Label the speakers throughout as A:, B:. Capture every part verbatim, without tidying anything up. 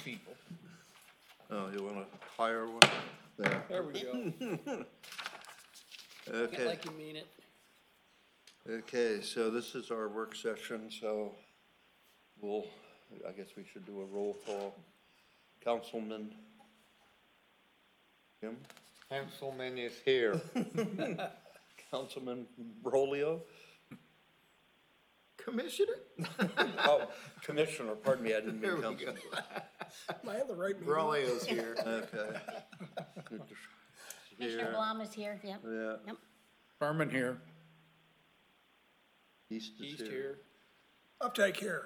A: people.
B: Oh, you wanna hire one? There.
A: There we go.
B: Okay,
C: Like you mean it.
B: okay, so this is our work session, so we'll, I guess we should do a roll call. Councilman Jim?
D: Councilman is here.
B: Councilman Brolio?
D: Commissioner?
B: Oh, Commissioner, pardon me, I didn't
D: There
B: mean
D: we go.
B: Councilman.
C: Am I at the right meeting?
D: Braulio's here.
B: Okay.
E: Commissioner
B: Here,
E: Blum is here, yep.
B: yeah,
E: Yep.
A: Berman here.
B: East is
C: East
B: here.
C: here.
F: Uptake here.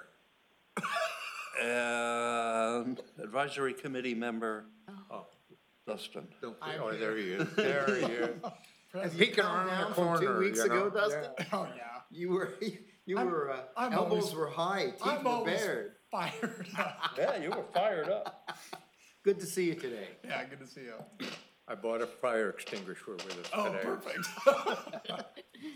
B: And Advisory Committee member
D: Oh,
B: Dustin.
D: don't, oh, there he is, there he is. Peeking around the corner,
G: Two weeks
D: you know?
G: ago, Dustin?
F: Oh, yeah.
G: You were, you
F: I'm-
G: were, uh,
F: I'm
G: elbows
F: always-
G: were high, teeth
F: I'm
G: were
F: always
G: bared.
F: fired up.
B: Yeah, you were fired up.
G: Good to see you today.
F: Yeah, good to see you.
D: I bought a fire extinguisher with us
F: Oh,
D: today.
F: perfect.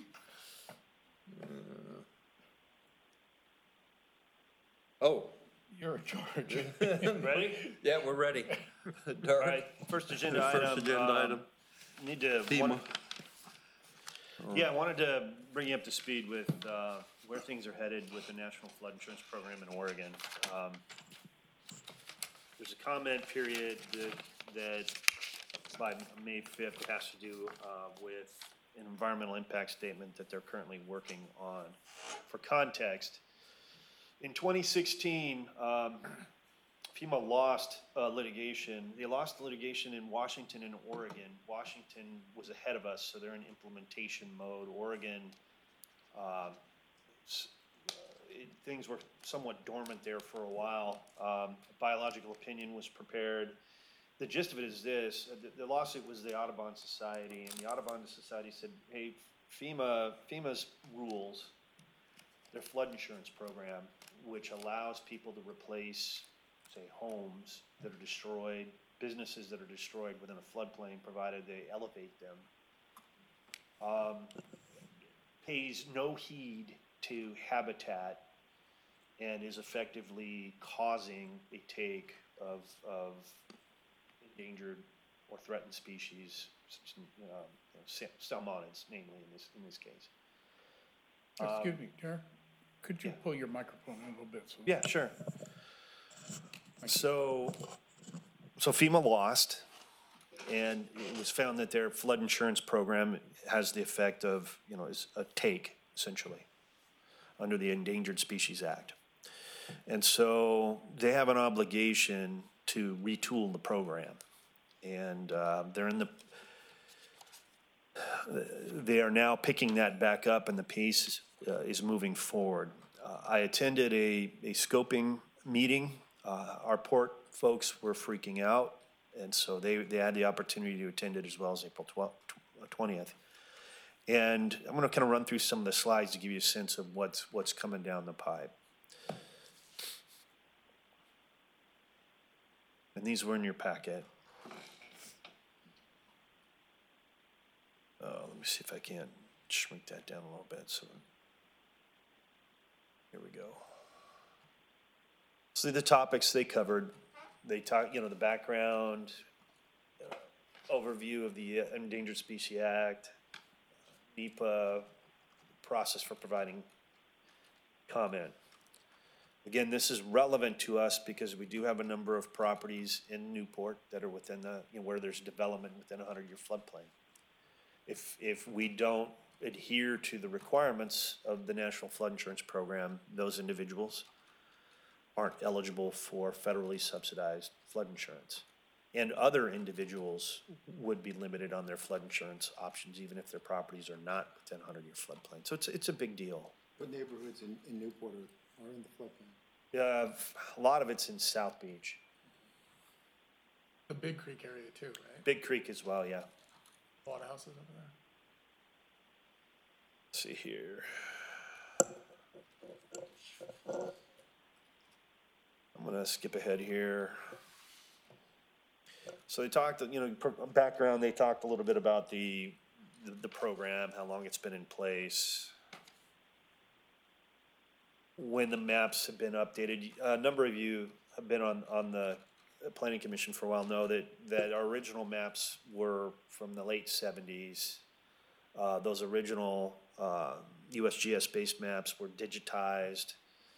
B: Oh,
A: You're in charge.
H: Ready?
B: yeah, we're ready.
H: All
B: Derek,
H: right, first agenda
B: first
H: item.
B: agenda
H: um,
B: item.
H: Need to,
B: FEMA.
H: one- yeah, I wanted to bring you up to speed with, uh, where things are headed with the National Flood Insurance Program in Oregon. Um, There's a comment period that, that by May fifth has to do, uh, with an environmental impact statement that they're currently working on. For context, in twenty sixteen, um, FEMA lost uh, litigation. They lost litigation in Washington and Oregon. Washington was ahead of us, so they're in implementation mode. Oregon, uh, s- uh, it, things were somewhat dormant there for a while. Um, a biological opinion was prepared. The gist of it is this: uh, the, the lawsuit was the Audubon Society, and the Audubon Society said, "Hey, FEMA, FEMA's rules, their flood insurance program, which allows people to replace, say, homes that are destroyed, businesses that are destroyed within a floodplain, provided they elevate them, um, pays no heed to habitat and is effectively causing a take of, of endangered or threatened species, uh, you know, sal- salmonids, namely in this, in this case."
A: Excuse me, Derek, could you
H: yeah.
A: pull your microphone in a little bit? so-
H: Yeah, sure. So, so FEMA lost, and it was found that their flood insurance program has the effect of, you know, is a take, essentially, under the Endangered Species Act. And so they have an obligation to retool the program. And uh, they're in the, they are now picking that back up, and the pace uh, is moving forward. Uh, I attended a, a scoping meeting. Uh, our port folks were freaking out, and so they, they had the opportunity to attend it as well as April twentieth. And I'm going to kind of run through some of the slides to give you a sense of what's, what's coming down the pipe. And these were in your packet. Uh, let me see if I can shrink that down a little bit. So here we go. So the topics they covered, they talk, you know, the background, uh, overview of the Endangered Species Act, NEPA, process for providing comment. Again, this is relevant to us because we do have a number of properties in Newport that are within the, you know, where there's development within a hundred-year floodplain. If, if we don't adhere to the requirements of the National Flood Insurance Program, those individuals aren't eligible for federally subsidized flood insurance. And other individuals would be limited on their flood insurance options, even if their properties are not within a hundred-year floodplain. So it's, it's a big deal.
G: What neighborhoods in, in Newport are, are in the floodplain?
H: Uh, a lot of it's in South Beach,
F: The Big Creek area too, right?
H: Big Creek as well, yeah.
F: A lot of houses over there.
H: Let's see here. I'm gonna skip ahead here. So they talked, you know, pro- background, they talked a little bit about the, the, the program, how long it's been in place. when the maps have been updated. A number of you have been on, on the planning commission for a while, know that, that our original maps were from the late seventies. Uh, those original, uh, U S G S-based maps were digitized,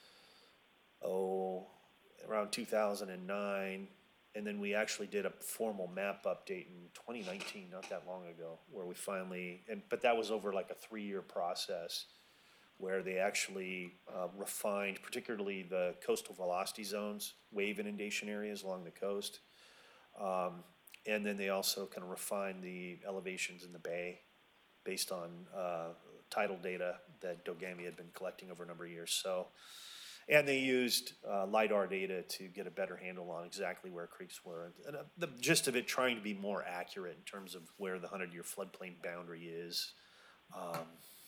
H: oh, around two thousand nine. And then we actually did a formal map update in twenty nineteen, not that long ago, where we finally, and, but that was over like a three-year process where they actually uh, refined, particularly the coastal velocity zones, wave inundation areas along the coast. Um, and then they also kind of refined the elevations in the bay based on uh, tidal data that Dogami had been collecting over a number of years. So, and they used uh, LiDAR data to get a better handle on exactly where creeks were. And uh, the gist of it, trying to be more accurate in terms of where the hundred-year floodplain boundary is. Um,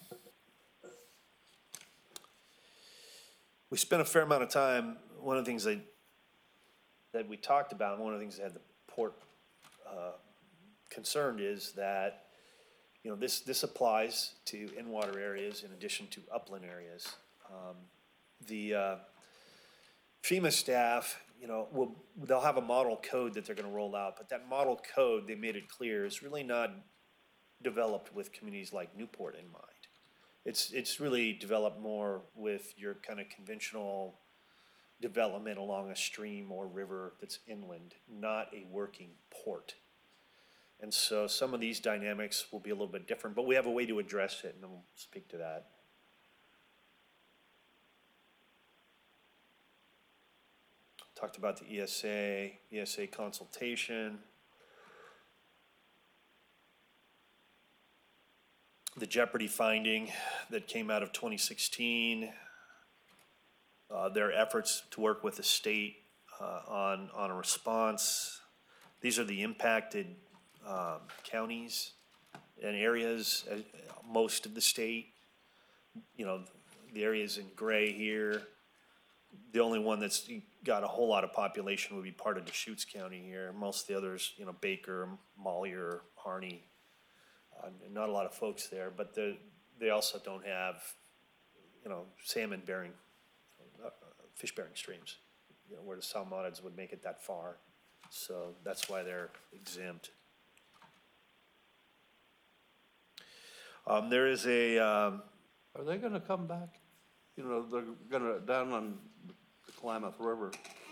H: we spent a fair amount of time, one of the things that, that we talked about, and one of the things that had the port uh, concerned is that, you know, this, this applies to in-water areas in addition to upland areas. Um, The uh, FEMA staff, you know, will, they'll have a model code that they're gonna roll out, but that model code, they made it clear, is really not developed with communities like Newport in mind. It's, it's really developed more with your kind of conventional development along a stream or river that's inland, not a working port. And so some of these dynamics will be a little bit different, but we have a way to address it, and we'll speak to that. Talked about the E S A, E S A consultation. The Jeopardy finding that came out of twenty sixteen. Uh, their efforts to work with the state uh, on, on a response. These are the impacted um, counties and areas, uh, most of the state. You know, the areas in gray here. The only one that's got a whole lot of population would be part of Deschutes County here. Most of the others, you know, Baker, Mollier, Harney, uh, not a lot of folks there, but the, they also don't have, you know, salmon bearing, uh, fish bearing streams, you know, where the salmonids would make it that far. So that's why they're exempt. Um, there is a, um,
B: Are they gonna come back? You know, they're gonna, down on the Klamath River,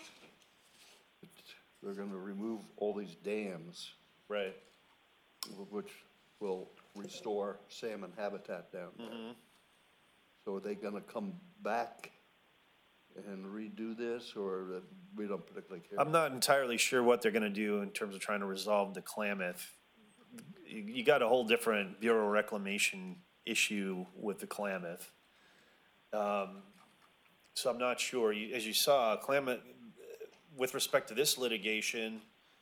B: they're gonna remove all these dams,
H: right,
B: which will restore salmon habitat down there. So are they gonna come back and redo this, or that we don't particularly care?
H: I'm not entirely sure what they're gonna do in terms of trying to resolve the Klamath. You, you got a whole different Bureau of Reclamation issue with the Klamath. Um, so I'm not sure. You, as you saw, Klamath, with respect to this litigation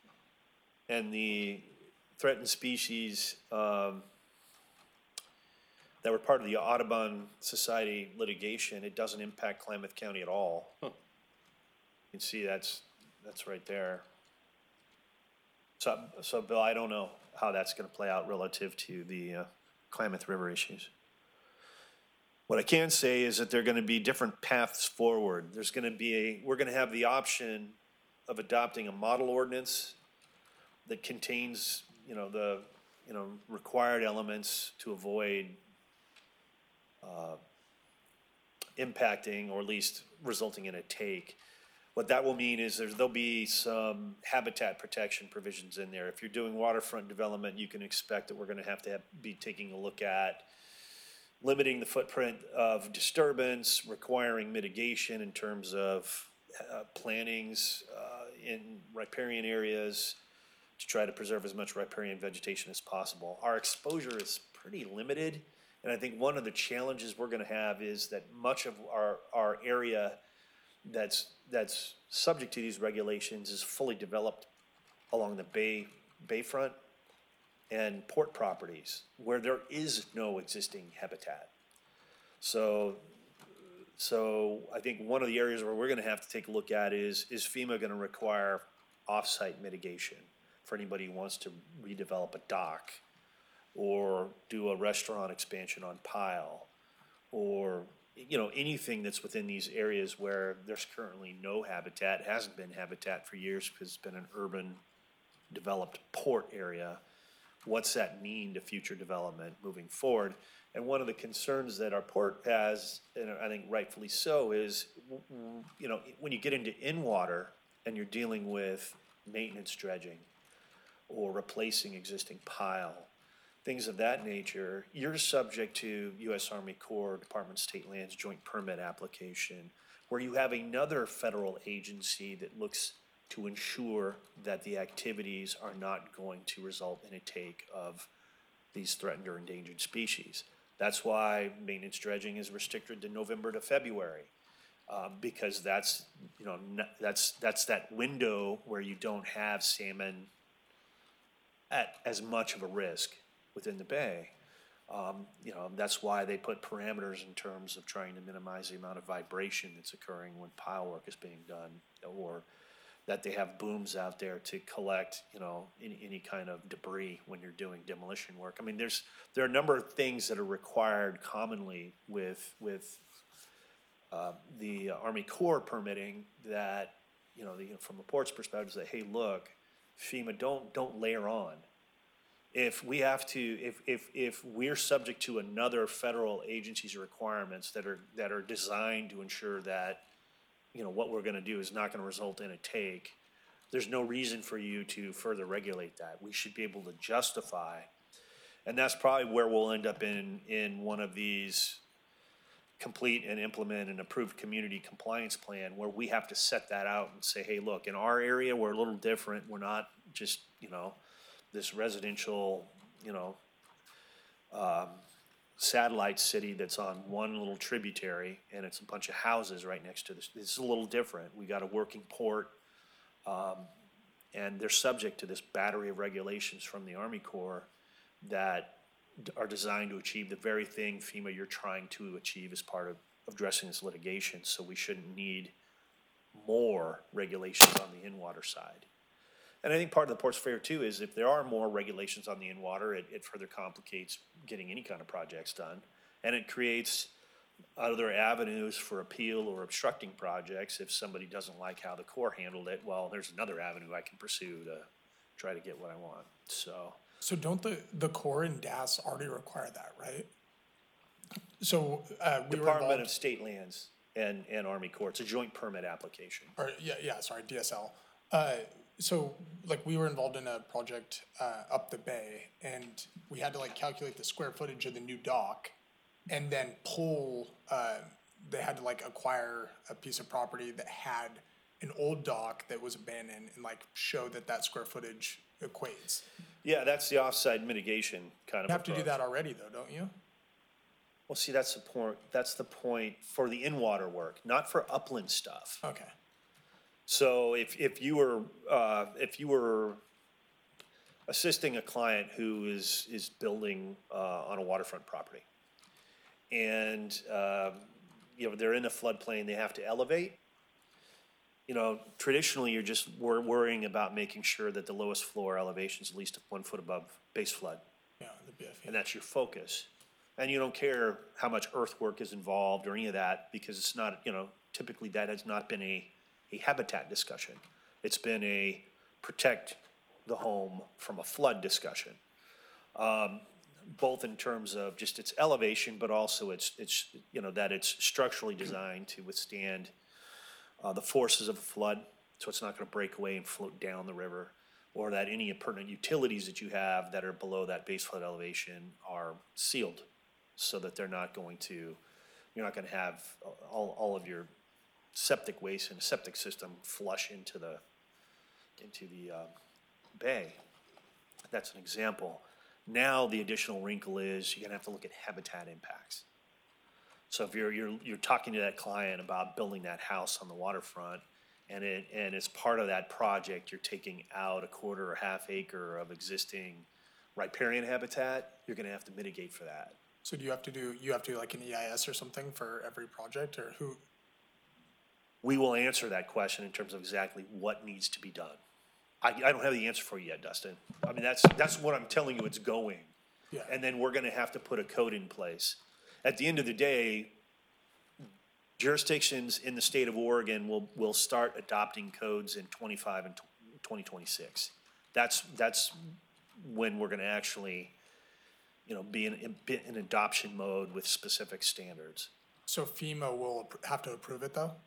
H: and the threatened species um, that were part of the Audubon Society litigation, it doesn't impact Klamath County at all.
B: Huh.
H: You can see that's that's right there. So, so Bill, I don't know how that's going to play out relative to the uh, Klamath River issues. What I can say is that there are going to be different paths forward. There's going to be a, we're going to have the option of adopting a model ordinance that contains, you know, the, you know, required elements to avoid uh, impacting or at least resulting in a take. What that will mean is there's, there'll be some habitat protection provisions in there. If you're doing waterfront development, you can expect that we're going to have to have, be taking a look at limiting the footprint of disturbance, requiring mitigation in terms of uh, plantings uh, in riparian areas to try to preserve as much riparian vegetation as possible. Our exposure is pretty limited, and I think one of the challenges we're gonna have is that much of our, our area that's, that's subject to these regulations is fully developed along the bay, bayfront and port properties where there is no existing habitat. So, so I think one of the areas where we're gonna have to take a look at is, is FEMA gonna require off-site mitigation for anybody who wants to redevelop a dock or do a restaurant expansion on Pile or you know, anything that's within these areas where there's currently no habitat, hasn't been habitat for years because it's been an urban developed port area, what's that mean to future development moving forward? And one of the concerns that our port has, and I think rightfully so, is, you know, when you get into in-water and you're dealing with maintenance dredging or replacing existing pile, things of that nature, you're subject to U S Army Corps, Department of State Lands Joint Permit application, where you have another federal agency that looks to ensure that the activities are not going to result in a take of these threatened or endangered species. That's why maintenance dredging is restricted to November to February, uh, because that's, you know, n- that's, that's that window where you don't have salmon at as much of a risk within the bay. Um, you know, that's why they put parameters in terms of trying to minimize the amount of vibration that's occurring when pile work is being done, or that they have booms out there to collect, you know, any, any kind of debris when you're doing demolition work. I mean, there's, there are a number of things that are required commonly with, with, uh, the Army Corps permitting that, you know, the, from the port's perspective, say, hey, look, FEMA, don't, don't layer on. If we have to, if, if, if we're subject to another federal agency's requirements that are, that are designed to ensure that, you know, what we're gonna do is not gonna result in a take, there's no reason for you to further regulate that. We should be able to justify, and that's probably where we'll end up in, in one of these complete and implement an approved community compliance plan, where we have to set that out and say, hey, look, in our area, we're a little different. We're not just, you know, this residential, you know, um, satellite city that's on one little tributary and it's a bunch of houses right next to this. It's a little different. We got a working port, um, and they're subject to this battery of regulations from the Army Corps that d- are designed to achieve the very thing, FEMA, you're trying to achieve as part of, of addressing this litigation. So we shouldn't need more regulations on the in-water side. And I think part of the port's fair too is if there are more regulations on the in-water, it, it further complicates getting any kind of projects done. And it creates other avenues for appeal or obstructing projects. If somebody doesn't like how the Corps handled it, well, there's another avenue I can pursue to try to get what I want, so.
F: So don't the, the Corps and D A S already require that, right? So, uh, we were
H: Department of
F: involved,
H: State Lands and, and Army Corps, it's a joint permit application.
F: or, yeah, yeah, sorry, D S L. Uh, so, like, we were involved in a project, uh, up the bay, and we had to, like, calculate the square footage of the new dock, and then pull, uh, they had to, like, acquire a piece of property that had an old dock that was abandoned, and, like, show that that square footage equates.
H: Yeah, that's the offside mitigation kind of
F: You have to do
H: approach.
F: that already, though, don't you?
H: Well, see, that's the point, that's the point for the in-water work, not for upland stuff.
F: Okay.
H: So if, if you were, uh, if you were assisting a client who is, is building, uh, on a waterfront property, and, um, you know, they're in a floodplain, they have to elevate, you know, traditionally, you're just wor- worrying about making sure that the lowest floor elevation is at least one foot above base flood,
F: Yeah, the B F E.
H: and that's your focus. And you don't care how much earthwork is involved or any of that, because it's not, you know, typically that has not been a, a habitat discussion. It's been a protect the home from a flood discussion. Um, both in terms of just its elevation, but also its, its, you know, that it's structurally designed to withstand uh, the forces of a flood, so it's not gonna break away and float down the river, or that any pertinent utilities that you have that are below that base flood elevation are sealed, so that they're not going to, you're not gonna have all, all of your septic waste in a septic system flush into the, into the, uh, bay. That's an example. Now, the additional wrinkle is you're gonna have to look at habitat impacts. So if you're, you're, you're talking to that client about building that house on the waterfront, and it, and as part of that project, you're taking out a quarter or half acre of existing riparian habitat, you're gonna have to mitigate for that.
F: So do you have to do, you have to do like an E I S or something for every project, or who?
H: We will answer that question in terms of exactly what needs to be done. I, I don't have the answer for you yet, Dustin. I mean, that's, that's what I'm telling you, it's going.
F: Yeah.
H: And then we're gonna have to put a code in place. At the end of the day, jurisdictions in the state of Oregon will, will start adopting codes in twenty-five and twenty twenty-six. That's, that's when we're gonna actually, you know, be in, in, be in adoption mode with specific standards.
F: So FEMA will appro- have to approve it though?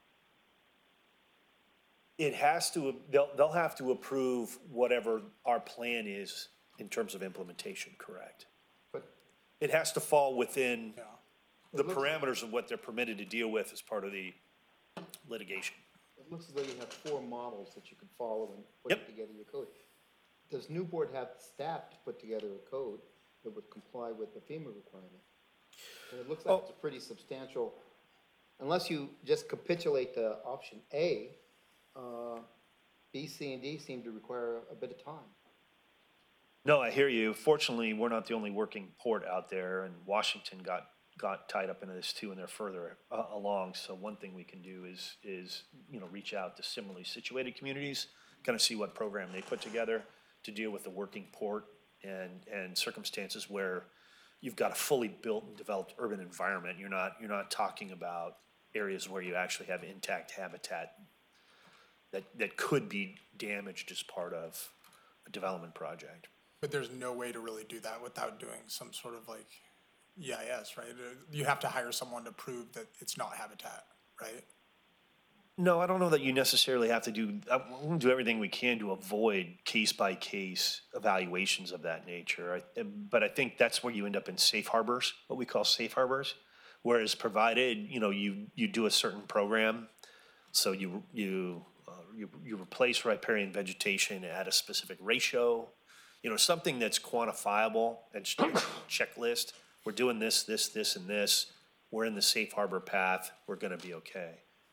H: It has to, they'll, they'll have to approve whatever our plan is in terms of implementation, correct?
G: But
H: It has to fall within
F: Yeah.
H: the parameters of what they're permitted to deal with as part of the litigation.
G: it looks as though you have four models that you can follow and put
H: Yep.
G: together your code. Does Newport have staff to put together a code that would comply with the FEMA requirement? And it looks like
H: Oh.
G: it's a pretty substantial, unless you just capitulate to option A, uh, B, C, and D seem to require a bit of time.
H: No, I hear you. Fortunately, we're not the only working port out there, and Washington got, got tied up into this too, and they're further uh, along. So one thing we can do is, is, you know, reach out to similarly situated communities, kind of see what program they put together to deal with the working port and, and circumstances where you've got a fully built and developed urban environment. You're not, you're not talking about areas where you actually have intact habitat that, that could be damaged as part of a development project.
F: But there's no way to really do that without doing some sort of like E I S, right? Uh, You have to hire someone to prove that it's not habitat, right?
H: No, I don't know that you necessarily have to do, I- we'll do everything we can to avoid case-by-case evaluations of that nature. I- But I think that's where you end up in safe harbors, what we call safe harbors. Whereas provided, you know, you, you do a certain program, so you, you, uh, you, you replace riparian vegetation at a specific ratio, you know, something that's quantifiable and ch- checklist. We're doing this, this, this, and this. We're in the safe harbor path. We're gonna be okay.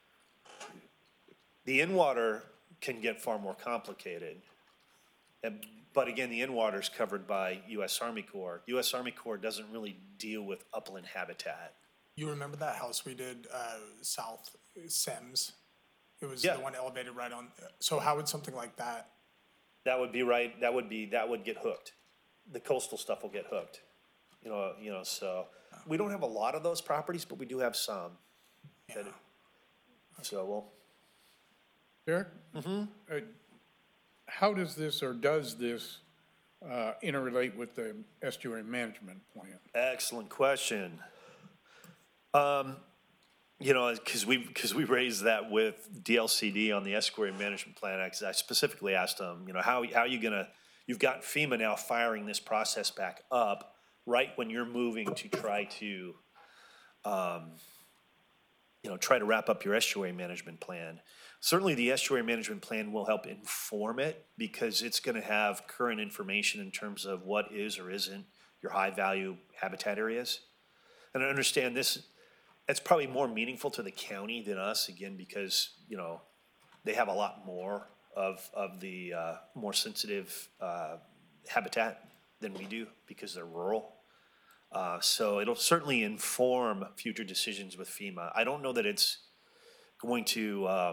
H: The in-water can get far more complicated. And- But again, the in-water is covered by U S Army Corps. U S Army Corps doesn't really deal with upland habitat.
F: You remember that house we did, uh, South Sims? It was
H: Yeah.
F: the one elevated right on, so how would something like that?
H: That would be right, that would be, that would get hooked. The coastal stuff will get hooked. You know, you know, so, we don't have a lot of those properties, but we do have some. that
F: Yeah.
H: it- So, well,
A: Derek? Mm-hmm. How does this, or does this, uh, interrelate with the estuary management plan?
H: excellent question. Um, you know, because we, because we raised that with D L C D on the estuary management plan, I I specifically asked them, you know, how, how are you gonna, you've got FEMA now firing this process back up right when you're moving to try to, um, you know, try to wrap up your estuary management plan. Certainly, the estuary management plan will help inform it because it's gonna have current information in terms of what is or isn't your high-value habitat areas. And I understand this, it's probably more meaningful to the county than us, again, because, you know, they have a lot more of, of the, uh, more sensitive, uh, habitat than we do because they're rural. Uh, so it'll certainly inform future decisions with FEMA. I don't know that it's going to, um,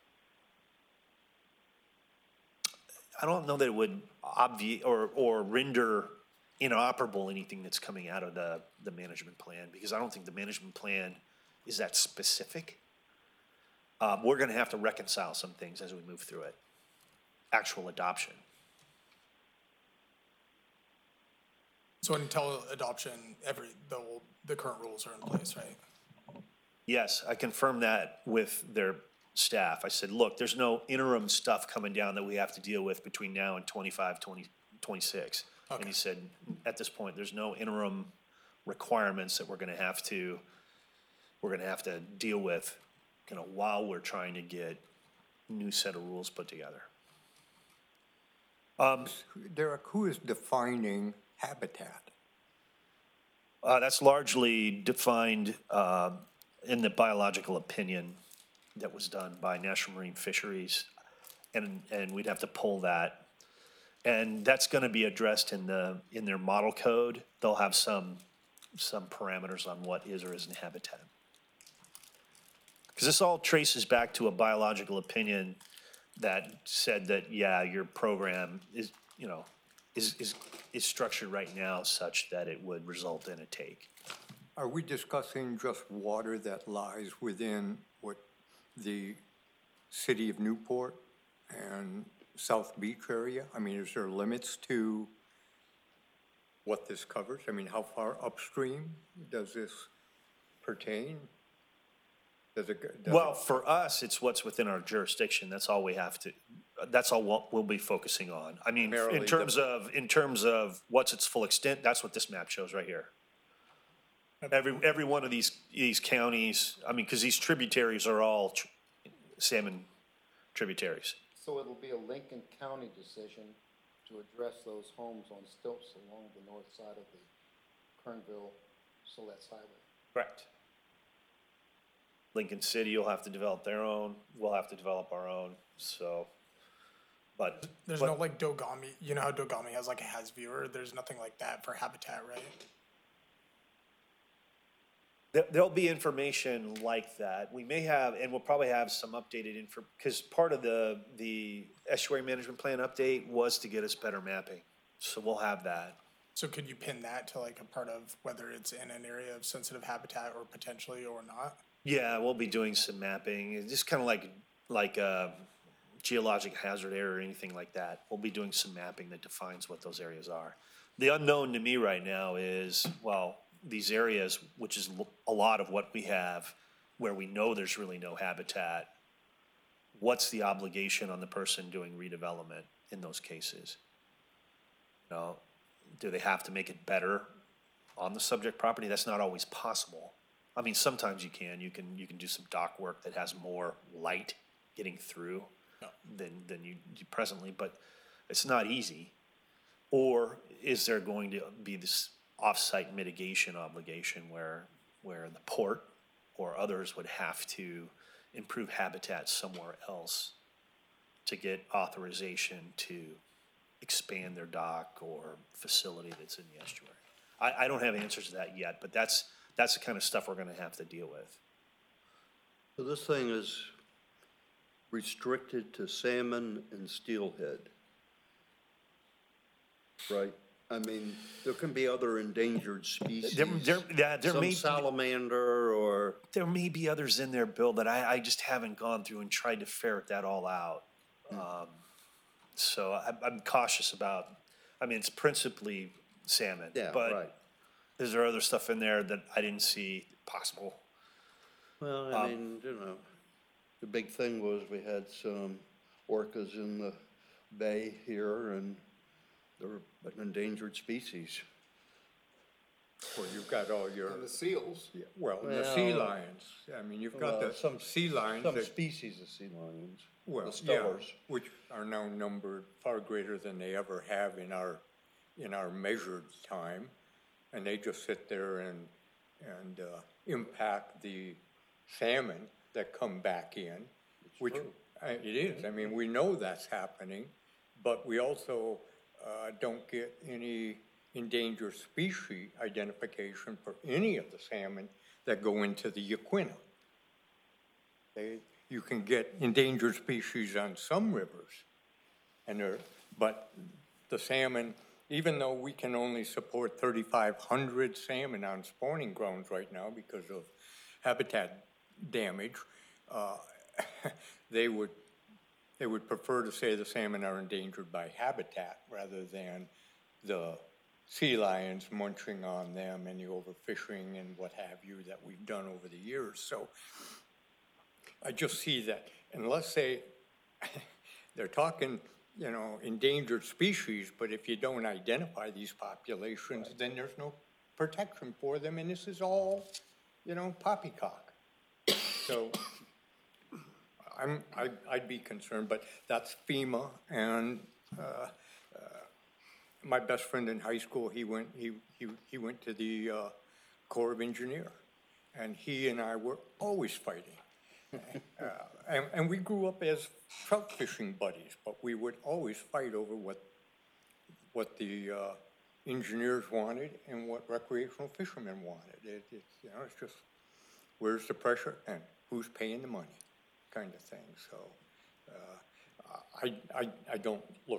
H: I don't know that it would obviate or, or render inoperable anything that's coming out of the, the management plan, because I don't think the management plan is that specific. Uh, we're gonna have to reconcile some things as we move through it. Actual adoption.
F: So until adoption, every, the, old- the current rules are in place, right?
H: Yes, I confirmed that with their staff. I said, look, there's no interim stuff coming down that we have to deal with between now and twenty-five, twenty, twenty-six. And he
F: Okay.
H: said, at this point, there's no interim requirements that we're gonna have to, we're gonna have to deal with, you know, while we're trying to get new set of rules put together.
D: Derek, who is defining habitat?
H: Uh, that's largely defined, um, in the biological opinion that was done by National Marine Fisheries. And, and we'd have to pull that. And that's gonna be addressed in the, in their model code. They'll have some, some parameters on what is or isn't habitat. Because this all traces back to a biological opinion that said that, yeah, your program is, you know, is, is, is structured right now such that it would result in a take.
C: are we discussing just water that lies within what the city of Newport and South Beach area? I mean, is there limits to what this covers? I mean, how far upstream does this pertain? Does it, go- does
H: Well,
C: it-
H: for us, it's what's within our jurisdiction. That's all we have to, that's all we'll, we'll be focusing on. I mean,
C: Primarily
H: in
C: the-
H: terms of, in terms of what's its full extent, that's what this map shows right here. Every, every one of these, these counties, I mean, because these tributaries are all tr- salmon tributaries.
G: So it'll be a Lincoln County decision to address those homes on stilts along the north side of the Kernville, Siletz Highway.
H: Correct. Lincoln City will have to develop their own, we'll have to develop our own, so, but.
F: There's
H: but-
F: no like Dogami, you know how Dogami has like a has viewer? There's nothing like that for habitat, right?
H: There, there'll be information like that. We may have, and we'll probably have some updated info, because part of the, the estuary management plan update was to get us better mapping. So we'll have that.
F: So could you pin that to like a part of whether it's in an area of sensitive habitat or potentially or not?
H: Yeah, we'll be doing some mapping, It's just kind of like, like a geologic hazard area or anything like that. We'll be doing some mapping that defines what those areas are. The unknown to me right now is, well, these areas, which is l- a lot of what we have, where we know there's really no habitat, what's the obligation on the person doing redevelopment in those cases? You know, do they have to make it better on the subject property? That's not always possible. I mean, sometimes you can, you can, you can do some dock work that has more light getting through than, than you, you presently, but it's not easy. Or is there going to be this off-site mitigation obligation where, where the port or others would have to improve habitat somewhere else to get authorization to expand their dock or facility that's in the estuary? I, I don't have answers to that yet, but that's, that's the kind of stuff we're gonna have to deal with.
B: So this thing is restricted to salmon and steelhead, right? I mean, there can be other endangered species.
H: There, there, yeah, there
B: Some
H: may,
B: salamander or,
H: there may be others in there, Bill, that I, I just haven't gone through and tried to ferret that all out. Um, so I'm, I'm cautious about, I mean, it's principally salmon.
B: yeah,
H: but
B: right.
H: is there other stuff in there that I didn't see possible?
B: Well,
H: Um,
B: I mean, you know, the big thing was we had some orcas in the bay here and they're an endangered species.
C: well, you've got all your,
G: And the seals.
C: yeah, well, and the sea
B: Well,
C: lions. I mean, you've got
B: well,
C: the, some sea lions
B: Some
C: that,
B: species of sea lions,
C: well,
B: the
C: yeah,
B: stellars.
C: which are now numbered far greater than they ever have in our, in our measured time. And they just sit there and, and, uh, impact the salmon that come back in, which, uh, it is, I mean, we know that's happening, but we also, uh, don't get any endangered species identification for any of the salmon that go into the Yaquina. They, you can get endangered species on some rivers, and there, but the salmon, even though we can only support thirty-five hundred salmon on spawning grounds right now because of habitat damage, uh, they would, they would prefer to say the salmon are endangered by habitat rather than the sea lions munching on them and the overfishing and what have you that we've done over the years. So I just see that unless they, they're talking, you know, endangered species, but if you don't identify these populations, then there's no protection for them, and this is all, you know, poppycock. So I'm, I, I'd be concerned, but that's FEMA, and, uh, uh, my best friend in high school, he went, he, he, he went to the, uh, Corps of Engineer, and he and I were always fighting. Uh, and, and we grew up as trout fishing buddies, but we would always fight over what, what the, uh, engineers wanted and what recreational fishermen wanted. It, it's, you know, it's just, where's the pressure and who's paying the money, kind of thing. So, uh, I, I, I don't look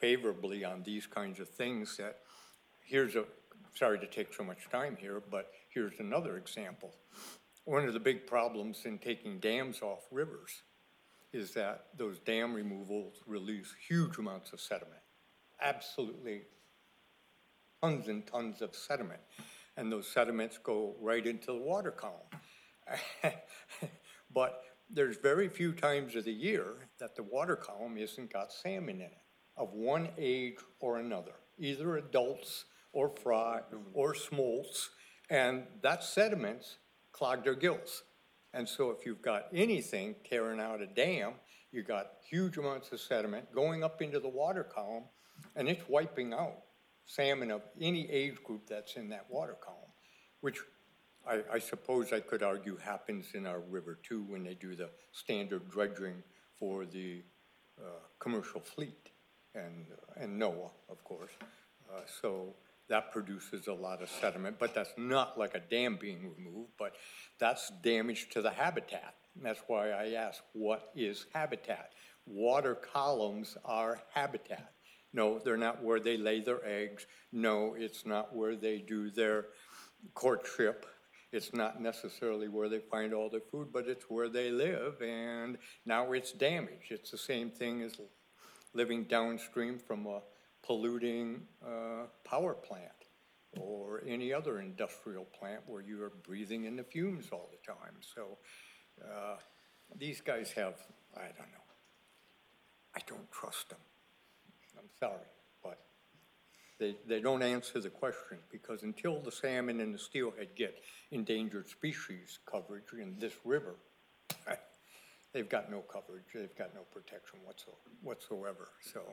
C: favorably on these kinds of things that, here's a, sorry to take so much time here, but here's another example. One of the big problems in taking dams off rivers is that those dam removals release huge amounts of sediment. Absolutely tons and tons of sediment. And those sediments go right into the water column. But there's very few times of the year that the water column isn't got salmon in it, of one age or another, either adults or fry or smolts, and that sediments clog their gills. And so if you've got anything tearing out a dam, you got huge amounts of sediment going up into the water column, and it's wiping out salmon of any age group that's in that water column, which I, I suppose I could argue happens in our river too when they do the standard dredging for the uh, commercial fleet and, and NOAA, of course. Uh, so that produces a lot of sediment, but that's not like a dam being removed, but that's damage to the habitat. And that's why I ask, what is habitat? Water columns are habitat. No, they're not where they lay their eggs. No, it's not where they do their courtship. It's not necessarily where they find all their food, but it's where they live, and now it's damaged. It's the same thing as living downstream from a polluting uh, power plant or any other industrial plant where you are breathing in the fumes all the time. So uh, these guys have, I don't know, I don't trust them. I'm sorry, but they, they don't answer the question, because until the salmon and the steelhead get endangered species coverage in this river, they've got no coverage, they've got no protection whatsoever. So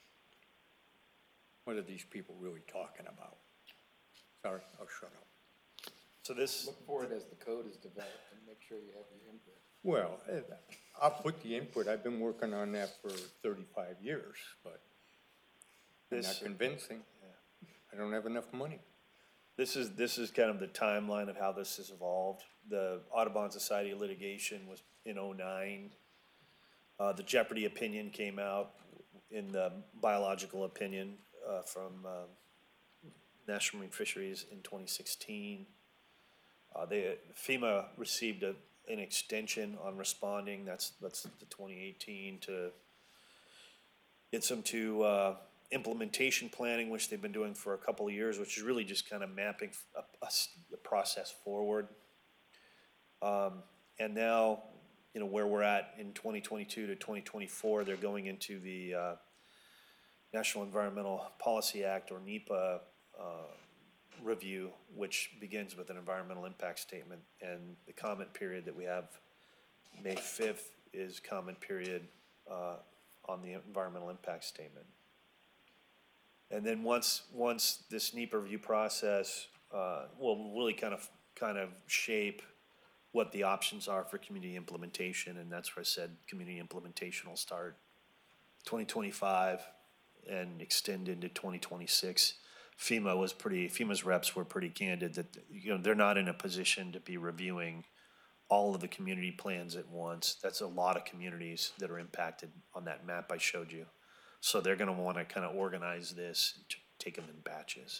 C: what are these people really talking about? Sorry, I'll shut up.
H: So this,
D: Look for it as the code is developed and make sure you have the input.
C: Well, eh, I'll put the input. I've been working on that for thirty-five years, but they're not
H: This-
C: convincing. I don't have enough money.
H: this is, this is kind of the timeline of how this has evolved. The Audubon Society litigation was in oh nine. Uh, the Jeopardy opinion came out in the biological opinion, uh, from, um, National Marine Fisheries in twenty sixteen. Uh, they, FEMA received a, an extension on responding, that's, that's the twenty eighteen, to get some to, uh, implementation planning, which they've been doing for a couple of years, which is really just kind of mapping a, a s- the process forward. Um, and now, you know, where we're at in twenty twenty-two to twenty twenty-four, they're going into the, uh, National Environmental Policy Act, or NEPA, uh, review, which begins with an environmental impact statement. And the comment period that we have, May fifth, is comment period, uh, on the environmental impact statement. And then once, once this NEPA review process, uh, will really kind of, kind of shape what the options are for community implementation, and that's where I said community implementation will start twenty twenty-five and extend into twenty twenty-six. FEMA was pretty, FEMA's reps were pretty candid that, you know, they're not in a position to be reviewing all of the community plans at once. That's a lot of communities that are impacted on that map I showed you. So they're gonna wanna kind of organize this, and t- take them in batches.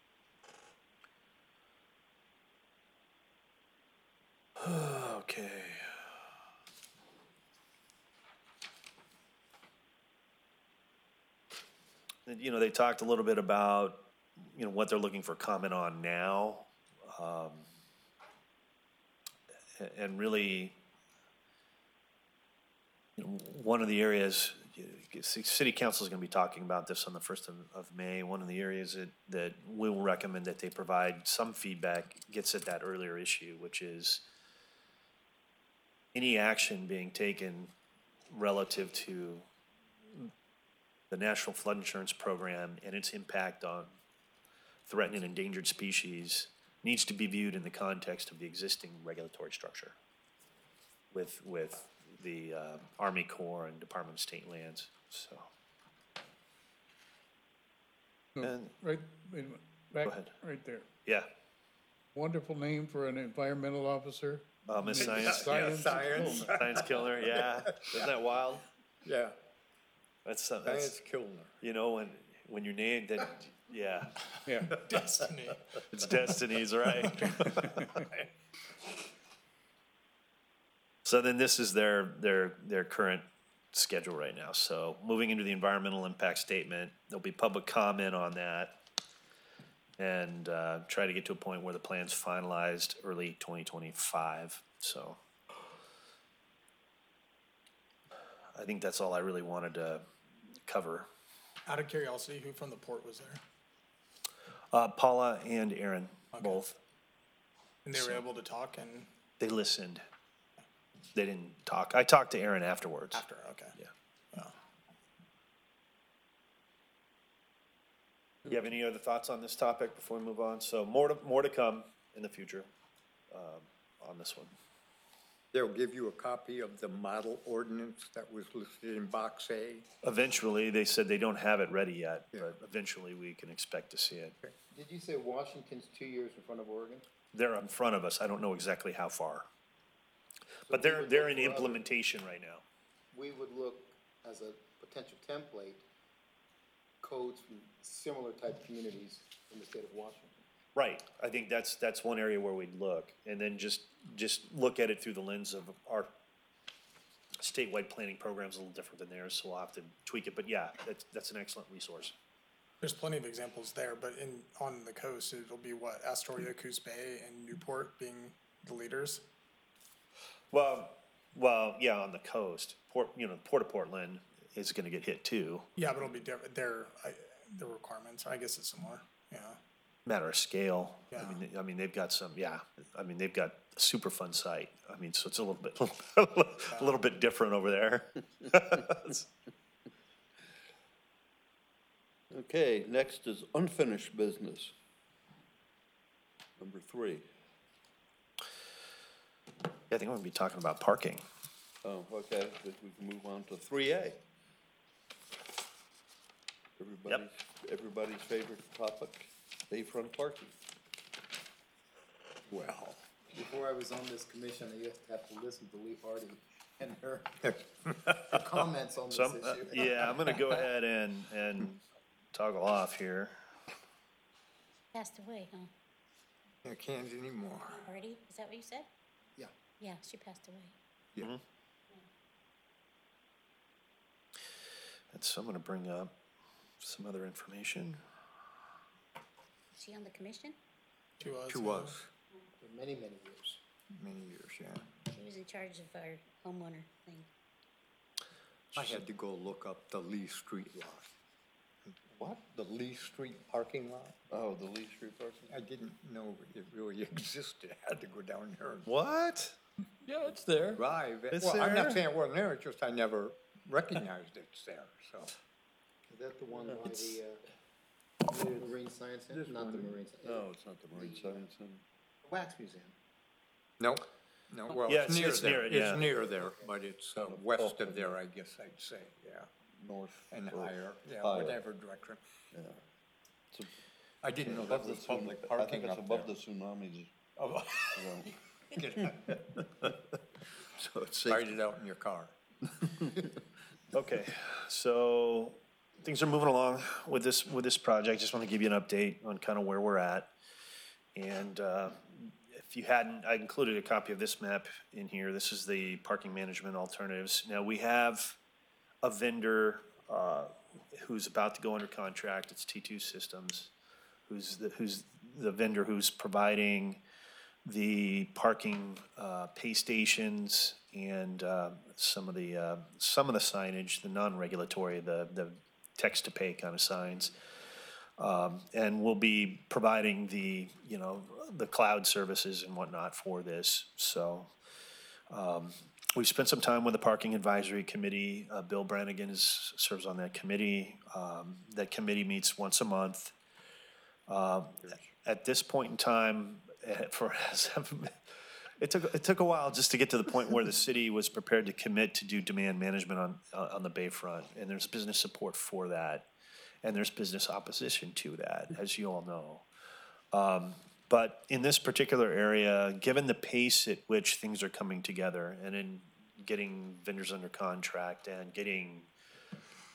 H: Okay. And, you know, they talked a little bit about, you know, what they're looking for comment on now. Um, a- and really, you know, one of the areas, you- c- city council is gonna be talking about this on the first of, of May. One of the areas that, that we will recommend that they provide some feedback gets at that earlier issue, which is any action being taken relative to the National Flood Insurance Program and its impact on threatened and endangered species needs to be viewed in the context of the existing regulatory structure with, with the uh, Army Corps and Department of State Lands, so. And-
A: Right, wait a minute, back,
H: ahead.
A: right there.
H: Yeah,
A: Wonderful name for an environmental officer.
H: uh, Miss
A: Maybe
H: Science,
A: Science.
C: Science.
H: Science Killer, yeah, isn't that wild?
C: Yeah,
H: That's, some- that's,
C: Science Kilner.
H: you know, and when you're named, then, yeah,
A: Yeah,
F: Destiny.
H: it's destinies, right? So then this is their, their, their current schedule right now. So moving into the environmental impact statement, there'll be public comment on that. And, uh, try to get to a point where the plan's finalized early twenty twenty-five, so. I think that's all I really wanted to cover.
F: Out of curiosity, who from the port was there?
H: Uh, Paula and Aaron, both.
F: And they were able to talk and
H: They listened. They didn't talk. I talked to Aaron afterwards.
F: after, okay.
H: Yeah.
F: Yeah.
H: You have any other thoughts on this topic before we move on? So more to, more to come in the future, um, on this one.
C: They'll give you a copy of the model ordinance that was listed in box A.
H: Eventually, they said they don't have it ready yet, but eventually we can expect to see it.
G: Did you say Washington's two years in front of Oregon?
H: They're in front of us. I don't know exactly how far. But
G: we
H: they're,
G: would
H: they're
G: look
H: in
G: for other-
H: implementation right now.
G: We would look as a potential template, codes from similar type communities in the state of Washington.
H: Right, I think that's, that's one area where we'd look, and then just, just look at it through the lens of our statewide planning program's a little different than theirs, so we'll have to tweak it, but yeah, that's, that's an excellent resource.
F: There's plenty of examples there, but in, on the coast, it'll be what, Astoria, Coos Bay, and Newport being the leaders?
H: Well, well, yeah, on the coast, Port, you know, Port of Portland is gonna get hit too,
F: Yeah, but it'll be different, their, I, their requirements, I guess it's similar, yeah.
H: matter of scale. I
F: Yeah.
H: mean, I mean, they've got some, yeah, I mean, they've got a super fun site, I mean, so it's a little bit, a little bit different over there.
B: Okay, next is unfinished business. Number three.
H: Yeah, I think we're gonna be talking about parking.
B: Oh, okay, then we can move on to three A. Everybody's, everybody's favorite topic, bayfront parking.
C: Well,
G: Before I was on this commission, I used to have to listen to Lee Hardy and her her comments on this
H: So, I'm- uh,
G: issue.
H: yeah, I'm gonna go ahead and, and toggle off here.
E: Passed away, huh?
C: I can't anymore.
E: Already? Is that what you said?
G: Yeah.
E: Yeah, she passed away.
C: Yeah.
H: And so I'm gonna bring up some other information.
E: Is she on the commission?
F: To us.
C: To
F: yeah.
C: us,
G: For many, many years.
C: many years, yeah.
E: She was in charge of our homeowner thing.
C: I had to go look up the Lee Street lot. What? The Lee Street parking lot?
B: Oh, the Lee Street parking?
C: I didn't know it really existed. I had to go down there and
H: What?
C: Yeah, it's there. Drive.
H: It's
C: Well, I'm
H: there?
C: not saying it wasn't there, it's just I never recognized it's there, so.
G: Is that the one by the, uh, Marine Science Center? Not the Marine, Sci-
B: No, it's not the Marine Science Center.
G: Wax Museum.
C: No, no, well,
H: Yeah,
C: it's
H: it's-
C: near
H: it's near
C: there.
H: it, yeah.
C: It's near there, but it's uh, west of there, I guess I'd say, yeah.
B: North.
C: And
B: or
C: higher, yeah,
B: higher.
C: whatever direction.
B: Yeah. It's a-
C: I didn't know that
B: above the
C: was
B: tsun-
C: public
B: I think
C: parking
B: it's
C: up
B: above
C: there.
B: the tsunamis.
C: Oh,
B: zone. So it's safe.
C: Write it out in your car.
H: Okay, so things are moving along with this, with this project. Just want to give you an update on kind of where we're at. And uh, if you hadn't, I included a copy of this map in here. This is the parking management alternatives. Now, we have a vendor uh, who's about to go under contract. It's T two Systems, who's the, who's the vendor who's providing the parking uh, pay stations and uh, some of the, uh, some of the signage, the non-regulatory, the, the text-to-pay kind of signs. Um, And we'll be providing the, you know, the cloud services and whatnot for this. So um, we've spent some time with the Parking Advisory Committee. Uh, Bill Brannigan is, serves on that committee. Um, That committee meets once a month. Uh, At this point in time, eh, for, it took, it took a while just to get to the point where the city was prepared to commit to do demand management on, on the Bayfront. And there's business support for that. And there's business opposition to that, as you all know. Um, But in this particular area, given the pace at which things are coming together and in getting vendors under contract and getting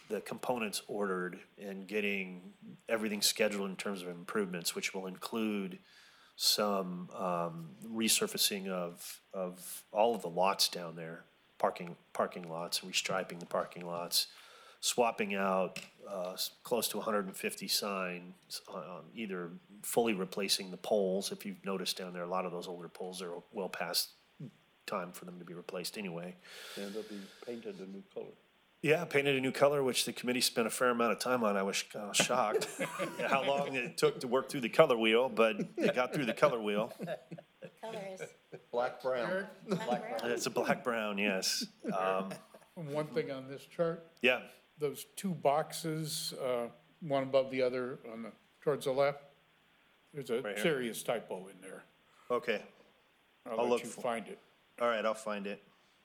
H: the components ordered and getting everything scheduled in terms of improvements, which will include some um, resurfacing of, of all of the lots down there, parking, parking lots, restriping the parking lots, swapping out uh, s- close to one hundred fifty signs, um, either fully replacing the poles. If you've noticed down there, a lot of those older poles are well past time for them to be replaced anyway.
B: And they'll be painted a new color.
H: Yeah, painted a new color, which the committee spent a fair amount of time on. I was kind of shocked how long it took to work through the color wheel, but they got through the color wheel.
E: Color is
B: Black, brown.
E: black brown.
H: It's a black brown, yes. Um,
A: One thing on this chart,
H: yeah,
A: those two boxes, uh, one above the other on the, towards the left, there's a
H: Right here?
A: serious typo in there.
H: okay. I'll
A: I'll
H: look
A: let you
H: for-
A: find it.
H: All right, I'll find it.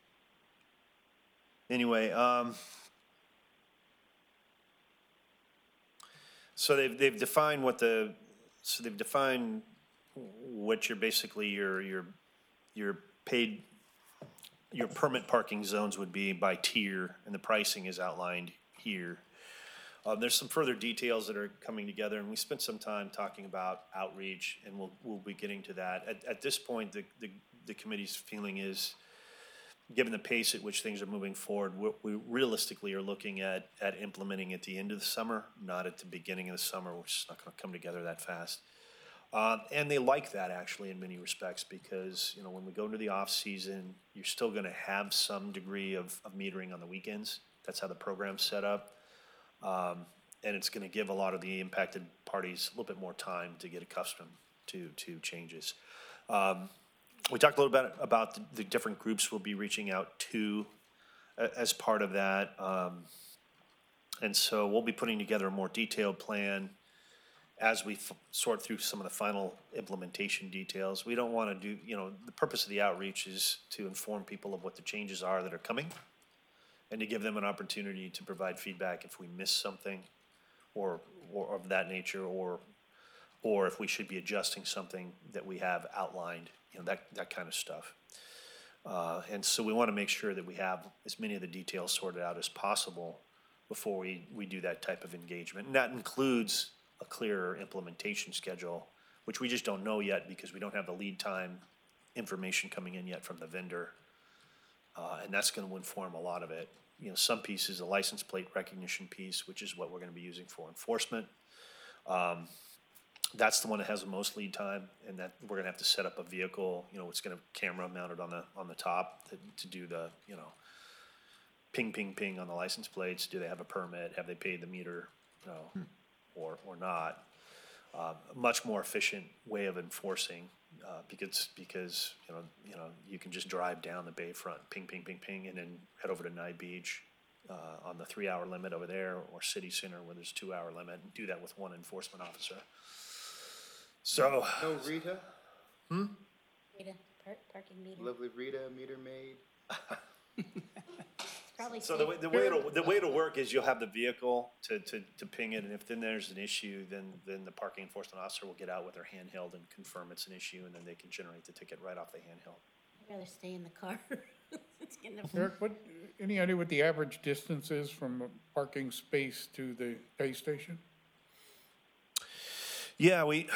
H: Anyway, um, so they've, they've defined what the, so they've defined what your, basically your, your, your paid, your permit parking zones would be by tier, and the pricing is outlined here. Uh, there's some further details that are coming together, and we spent some time talking about outreach, and we'll, we'll be getting to that. At, at this point, the, the, the committee's feeling is, given the pace at which things are moving forward, we, we realistically are looking at, at implementing at the end of the summer, not at the beginning of the summer, which is not gonna come together that fast. Uh, and they like that actually in many respects, because, you know, when we go into the off-season, you're still gonna have some degree of, of metering on the weekends. That's how the program's set up. Um, and it's gonna give a lot of the impacted parties a little bit more time to get accustomed to, to changes. Um, we talked a little bit about the, the different groups we'll be reaching out to a- as part of that. Um, and so we'll be putting together a more detailed plan as we f- sort through some of the final implementation details. We don't wanna do, you know, the purpose of the outreach is to inform people of what the changes are that are coming, and to give them an opportunity to provide feedback if we miss something or, or of that nature, or, or if we should be adjusting something that we have outlined, you know, that, that kind of stuff. Uh, and so we want to make sure that we have as many of the details sorted out as possible before we, we do that type of engagement. And that includes a clearer implementation schedule, which we just don't know yet because we don't have the lead time information coming in yet from the vendor. Uh, and that's gonna inform a lot of it. You know, some pieces, the license plate recognition piece, which is what we're gonna be using for enforcement. Um, that's the one that has the most lead time, and that we're gonna have to set up a vehicle, you know, it's gonna have camera mounted on the, on the top to, to do the, you know, ping, ping, ping on the license plates. Do they have a permit? Have they paid the meter? You know, or, or not. Uh, a much more efficient way of enforcing, uh, because, because, you know, you know, you can just drive down the bayfront, ping, ping, ping, ping, and then head over to Nye Beach, uh, on the three-hour limit over there, or City Center where there's two-hour limit, and do that with one enforcement officer. So,
G: No Rita,
E: Rita, par- parking meter.
G: lovely Rita, meter maid.
E: Probably
H: so the way,
E: safe.
H: the way it'll, the way it'll work is you'll have the vehicle to, to, to ping it, and if then there's an issue, then, then the parking enforcement officer will get out with their handheld and confirm it's an issue, and then they can generate the ticket right off the handheld.
E: I'd rather stay in the car. It's getting a-
A: Eric, what, any idea what the average distance is from a parking space to the pay station?
H: Yeah, we,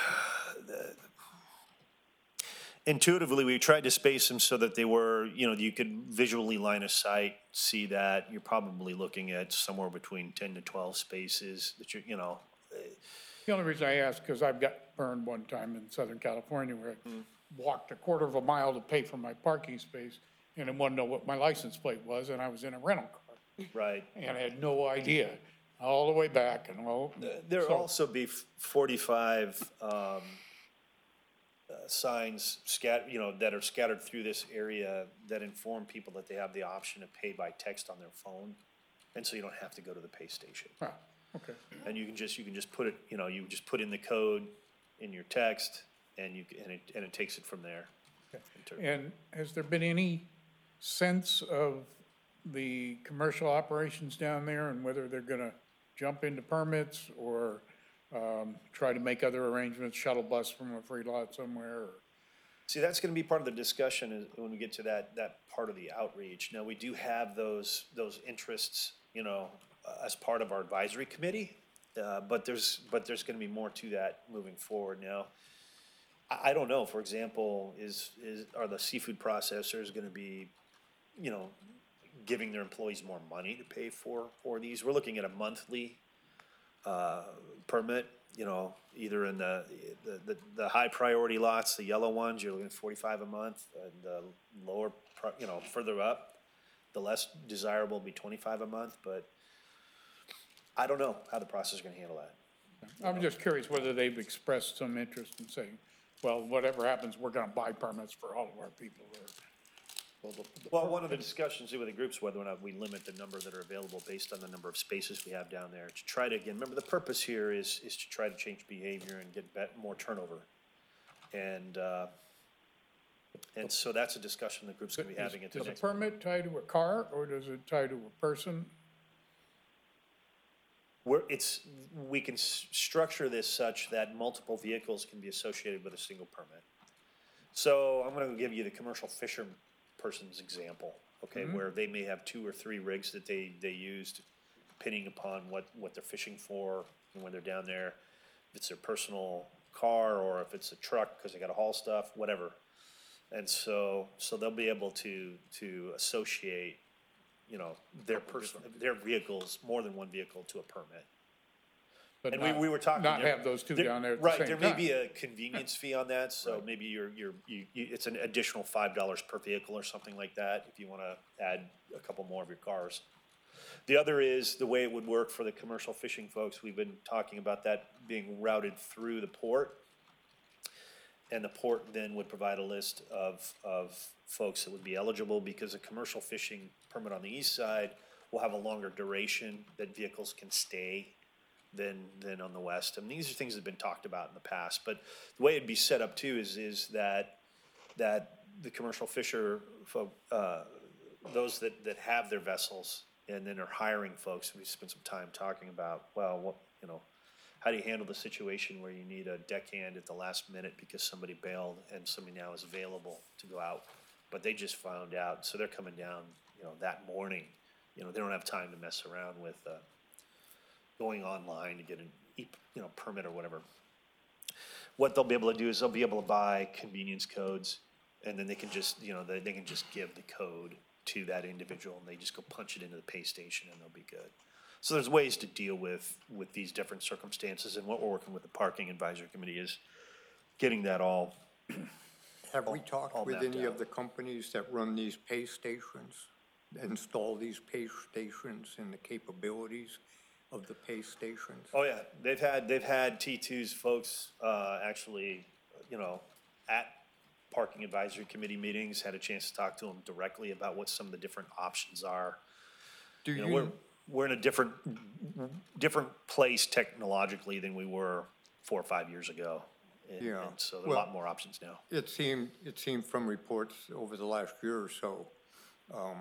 H: intuitively, we tried to space them so that they were, you know, you could visually line of sight, see that. You're probably looking at somewhere between ten to twelve spaces that you're, you know,
A: The only reason I ask, because I've got burned one time in Southern California where I walked a quarter of a mile to pay for my parking space and I wanted to know what my license plate was, and I was in a rental car.
H: right.
A: And I had no idea, all the way back and all.
H: There'll
A: so-
H: also be f- forty-five, um, uh, signs scat, you know, that are scattered through this area that inform people that they have the option to pay by text on their phone. And so you don't have to go to the pay station.
A: Ah, okay.
H: And you can just, you can just put it, you know, you just put in the code in your text, and you, and it, and it takes it from there. Inter-
A: And has there been any sense of the commercial operations down there and whether they're gonna jump into permits or um, try to make other arrangements, shuttle bus from a free lot somewhere? or-
H: See, that's gonna be part of the discussion is when we get to that, that part of the outreach. Now, we do have those, those interests, you know, uh, as part of our advisory committee. Uh, but there's, but there's gonna be more to that moving forward now. I, I don't know, for example, is, is, are the seafood processors gonna be, you know, giving their employees more money to pay for, for these? We're looking at a monthly, uh, permit, you know, either in the, the, the, the high priority lots, the yellow ones, you're looking at forty-five a month, and the lower, pri- you know, further up, the less desirable will be twenty-five a month, but I don't know how the process is gonna handle that.
A: I'm just curious whether they've expressed some interest in saying, well, whatever happens, we're gonna buy permits for all of our people, or, well, the-
H: Well, one of the discussions with the groups, whether or not we limit the number that are available based on the number of spaces we have down there, to try to, again, remember, the purpose here is, is to try to change behavior and get bet, more turnover. And, uh, and so that's a discussion the group's gonna be having at the
A: Does a
H: next.
A: permit tie to a car, or does it tie to a person?
H: Where it's, we can s- structure this such that multiple vehicles can be associated with a single permit. So I'm gonna give you the commercial fisher person's example, okay, where they may have two or three rigs that they, they used, depending upon what, what they're fishing for, and when they're down there, if it's their personal car, or if it's a truck, cause they gotta haul stuff, whatever. And so, so they'll be able to, to associate, you know, their person, their vehicles, more than one vehicle to a permit.
A: But
H: And we,
A: not-
H: we were talking.
A: Not
H: there-
A: have those two
H: there-
A: down there at the
H: Right,
A: same
H: there
A: time.
H: may be a convenience fee on that, so maybe you're, you're, you, you, it's an additional five dollars per vehicle or something like that, if you wanna add a couple more of your cars. The other is, the way it would work for the commercial fishing folks, we've been talking about that being routed through the port. And the port then would provide a list of, of folks that would be eligible, because a commercial fishing permit on the east side will have a longer duration that vehicles can stay than, than on the west. And these are things that have been talked about in the past, but the way it'd be set up too is, is that, that the commercial fisher folk, uh, those that, that have their vessels and then are hiring folks, we spent some time talking about, well, what, you know, how do you handle the situation where you need a deckhand at the last minute because somebody bailed and somebody now is available to go out, but they just found out, so they're coming down, you know, that morning. You know, they don't have time to mess around with, uh, going online to get an, e- you know, permit or whatever. What they'll be able to do is they'll be able to buy convenience codes, and then they can just, you know, they, they can just give the code to that individual, and they just go punch it into the pay station and they'll be good. So there's ways to deal with, with these different circumstances, and what we're working with the parking advisory committee is getting that all.
C: Have we
H: all
C: talked with
H: mapped
C: any of
H: out.
C: the companies that run these pay stations, install these pay stations and the capabilities of the pay stations?
H: Oh, yeah, they've had, they've had T two's folks, uh, actually, you know, at parking advisory committee meetings, had a chance to talk to them directly about what some of the different options are.
C: Do
H: You know, we're, we're in a different, different place technologically than we were four or five years ago. And-
C: Yeah.
H: And so there are a
C: Well-
H: lot more options now.
C: It seemed, it seemed from reports over the last year or so, um,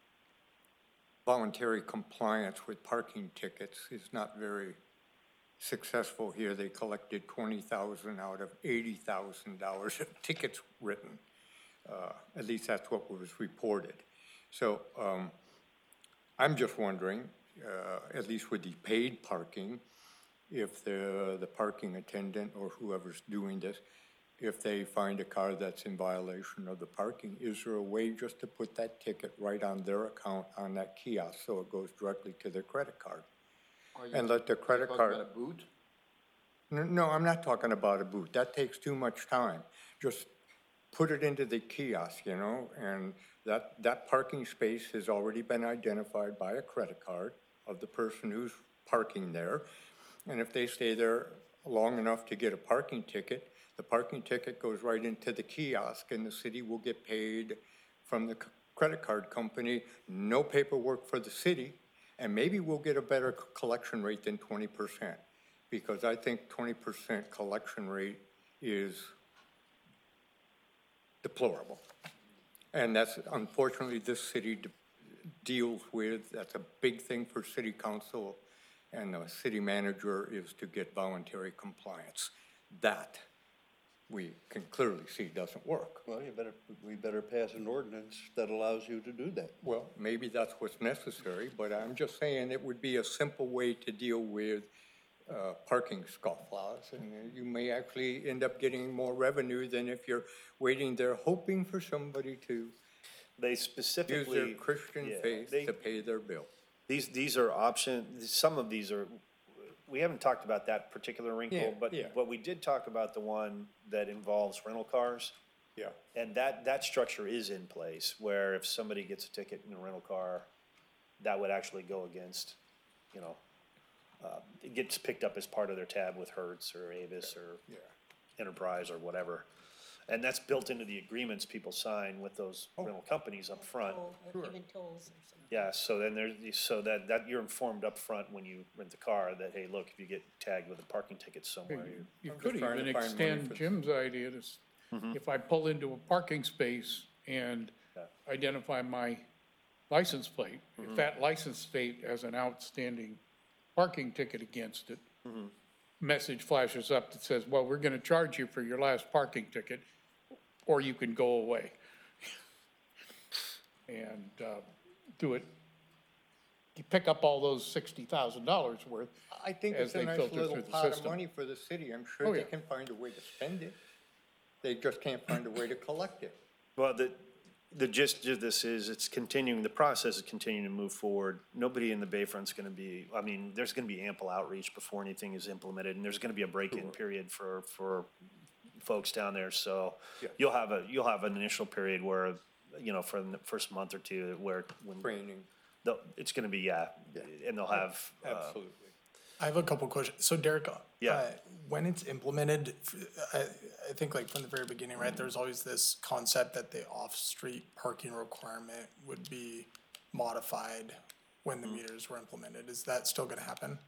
C: voluntary compliance with parking tickets is not very successful here. They collected twenty thousand out of eighty thousand dollars of tickets written. Uh, at least that's what was reported. So, um, I'm just wondering, uh, at least with the paid parking, if the, the parking attendant or whoever's doing this, if they find a car that's in violation of the parking, is there a way just to put that ticket right on their account on that kiosk so it goes directly to their credit card? And let their credit card.
B: Talking about a boot?
C: No, no, I'm not talking about a boot. That takes too much time. Just put it into the kiosk, you know, and that, that parking space has already been identified by a credit card of the person who's parking there. And if they stay there long enough to get a parking ticket, the parking ticket goes right into the kiosk and the city will get paid from the c- credit card company. No paperwork for the city, and maybe we'll get a better c- collection rate than twenty percent. Because I think twenty percent collection rate is deplorable. And that's, unfortunately, this city de- deals with, that's a big thing for city council and the city manager is to get voluntary compliance. That we can clearly see doesn't work.
B: Well, you better, we better pass an ordinance that allows you to do that.
C: Well, maybe that's what's necessary, but I'm just saying it would be a simple way to deal with uh, parking scofflaws, and uh, you may actually end up getting more revenue than if you're waiting there hoping for somebody to
H: They
C: use
H: specifically.
C: their Christian
H: yeah,
C: faith
H: they-
C: to pay their bill.
H: These, these are option, some of these are, we haven't talked about that particular
C: Yeah,
H: wrinkle, but,
C: yeah.
H: but we did talk about the one that involves rental cars.
C: Yeah.
H: And that, that structure is in place, where if somebody gets a ticket in a rental car, that would actually go against, you know, uh, it gets picked up as part of their tab with Hertz or Avis or
C: Yeah.
H: Enterprise or whatever. And that's built into the agreements people sign with those
C: Oh.
H: rental companies up front.
E: Toll, or even tolls or something.
H: Yeah, so then there's, so that, that you're informed up front when you rent the car that, hey, look, if you get tagged with a parking ticket somewhere, you.
A: You
C: I'm
A: could
C: just trying
A: even
C: to find money
A: extend
C: for-
A: Jim's idea to, s- if I pull into a parking space and
H: Yeah.
A: identify my license plate, if that license plate has an outstanding parking ticket against it, message flashes up that says, well, we're gonna charge you for your last parking ticket, or you can go away. And, uh, do it, you pick up all those sixty thousand dollars worth.
C: I think
A: as
C: it's a
A: they
C: nice
A: filter
C: little
A: through the
C: pot of
A: system.
C: money for the city. I'm
A: Oh,
C: sure they
A: yeah.
C: can find a way to spend it. They just can't find a way to collect it.
H: Well, the, the gist of this is, it's continuing, the process is continuing to move forward. Nobody in the Bayfront's gonna be, I mean, there's gonna be ample outreach before anything is implemented, and there's gonna be a break-in period for, for folks down there, so
C: Yeah.
H: you'll have a, you'll have an initial period where, you know, for the first month or two, where, when,
C: Training,
H: they'll- it's gonna be, yeah, and they'll have, uh,
C: absolutely.
F: I have a couple questions. So Derek,
H: Yeah.
F: uh, when it's implemented, f- I, I think like from the very beginning, right, there's always this concept that the off-street parking requirement would be modified when the meters were implemented. Is that still gonna happen?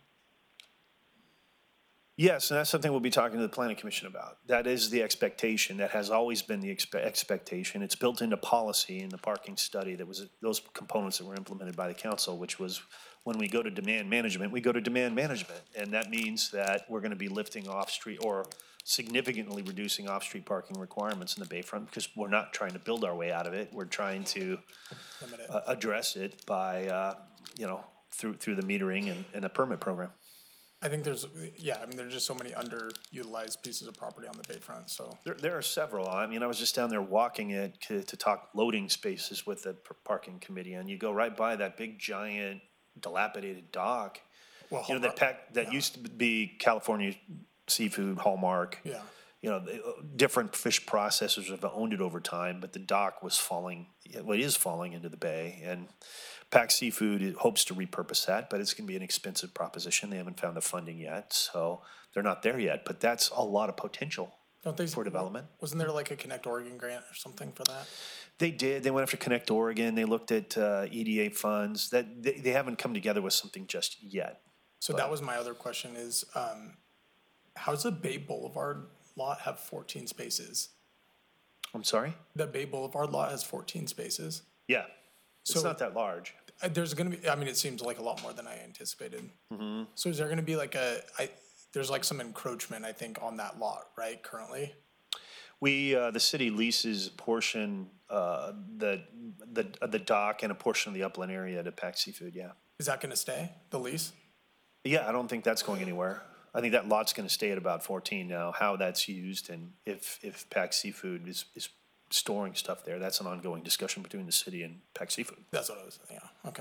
H: yes, and that's something we'll be talking to the planning commission about. That is the expectation, that has always been the expe- expectation. It's built into policy in the parking study that was, those components that were implemented by the council, which was when we go to demand management, we go to demand management. And that means that we're gonna be lifting off-street or significantly reducing off-street parking requirements in the Bayfront, because we're not trying to build our way out of it. We're trying to
F: Limit it?
H: uh, address it by, uh, you know, through, through the metering and, and a permit program.
F: I think there's, yeah, I mean, there's just so many underutilized pieces of property on the Bayfront, so.
H: There, there are several. I mean, I was just down there walking it to, to talk loading spaces with the p- parking committee, and you go right by that big giant dilapidated dock.
F: Well,
H: You know, that
F: Hallmark-
H: pack, that used to be California Seafood, Hallmark.
F: Yeah.
H: You know, the, uh, different fish processors have owned it over time, but the dock was falling, well, it is falling into the bay. And Pac Seafood hopes to repurpose that, but it's gonna be an expensive proposition. They haven't found the funding yet, so they're not there yet. But that's a lot of potential
F: Don't they?
H: for development.
F: Wasn't there like a Connect Oregon grant or something for that?
H: They did. They went after Connect Oregon. They looked at uh, E D A funds. That they, they haven't come together with something just yet.
F: So that was my other question is, um, how does the Bay Boulevard lot have fourteen spaces?
H: I'm sorry.
F: The Bay Boulevard lot has fourteen spaces.
H: Yeah, it's
F: So-
H: not that large.
F: Uh, There's gonna be, I mean, it seems like a lot more than I anticipated. So is there gonna be like a, I, there's like some encroachment, I think, on that lot, right, currently?
H: We uh, the city leases a portion, uh, the the the dock and a portion of the upland area to Pac Seafood. Yeah,
F: Is that gonna stay, the lease?
H: yeah. I don't think that's going anywhere. I think that lot's going to stay at about fourteen now. How that's used and if if Pac Seafood is is storing stuff there, that's an ongoing discussion between the city and Pac Seafood.
F: That's what I was, yeah, okay.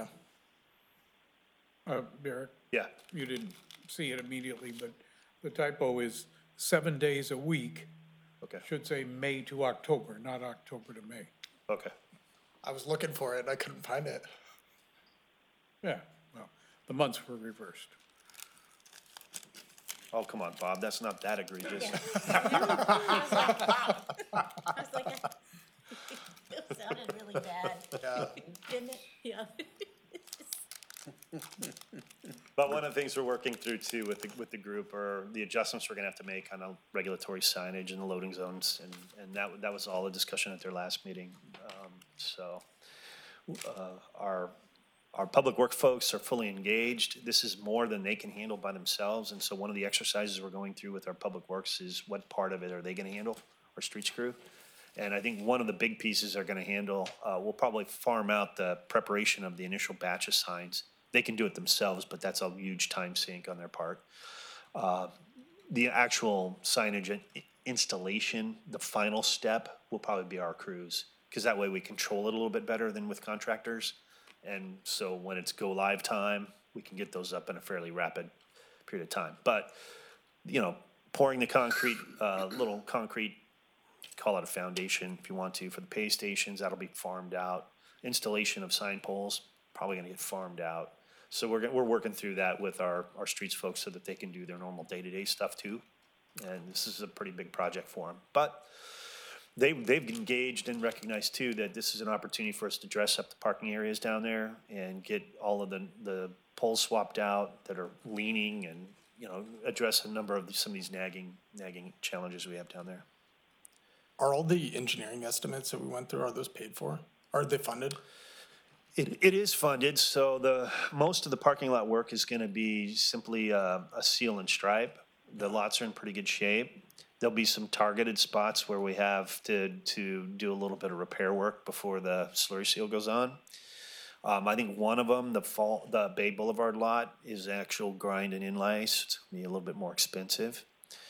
A: Uh, Derek,
H: Yeah.
A: you didn't see it immediately, but the typo is seven days a week.
H: Okay.
A: Should say May to October, not October to May.
H: Okay.
F: I was looking for it, I couldn't find it.
A: Yeah, well, the months were reversed.
H: Oh, come on, Bob. That's not that egregious.
E: I was like, it sounded really bad,
F: Yeah.
E: didn't it? Yeah.
H: But one of the things we're working through too with the, with the group are the adjustments we're gonna have to make on the regulatory signage and the loading zones. And, and that, that was all a discussion at their last meeting. Um, so, uh, our, our public work folks are fully engaged. This is more than they can handle by themselves. And so one of the exercises we're going through with our public works is what part of it are they gonna handle, our streets crew? And I think one of the big pieces they're gonna handle, uh, we'll probably farm out the preparation of the initial batch of signs. They can do it themselves, but that's a huge time sink on their part. Uh, The actual signage and i- installation, the final step will probably be our crews. Cause that way we control it a little bit better than with contractors. And so when it's go live time, we can get those up in a fairly rapid period of time. But, you know, pouring the concrete, uh, little concrete, call it a foundation if you want to, for the pay stations, that'll be farmed out. Installation of sign poles, probably gonna get farmed out. So we're, go- we're working through that with our, our streets folks so that they can do their normal day-to-day stuff too. And this is a pretty big project for them. But they, they've engaged and recognized too that this is an opportunity for us to dress up the parking areas down there and get all of the, the poles swapped out that are leaning and, you know, address a number of some of these nagging, nagging challenges we have down there.
F: Are all the engineering estimates that we went through, are those paid for? Are they funded?
H: It, it is funded, so the, most of the parking lot work is gonna be simply a, a seal and stripe. The lots are in pretty good shape. There'll be some targeted spots where we have to, to do a little bit of repair work before the slurry seal goes on. Um, I think one of them, the fall, the Bay Boulevard lot is actual grind and inlay, so it's gonna be a little bit more expensive.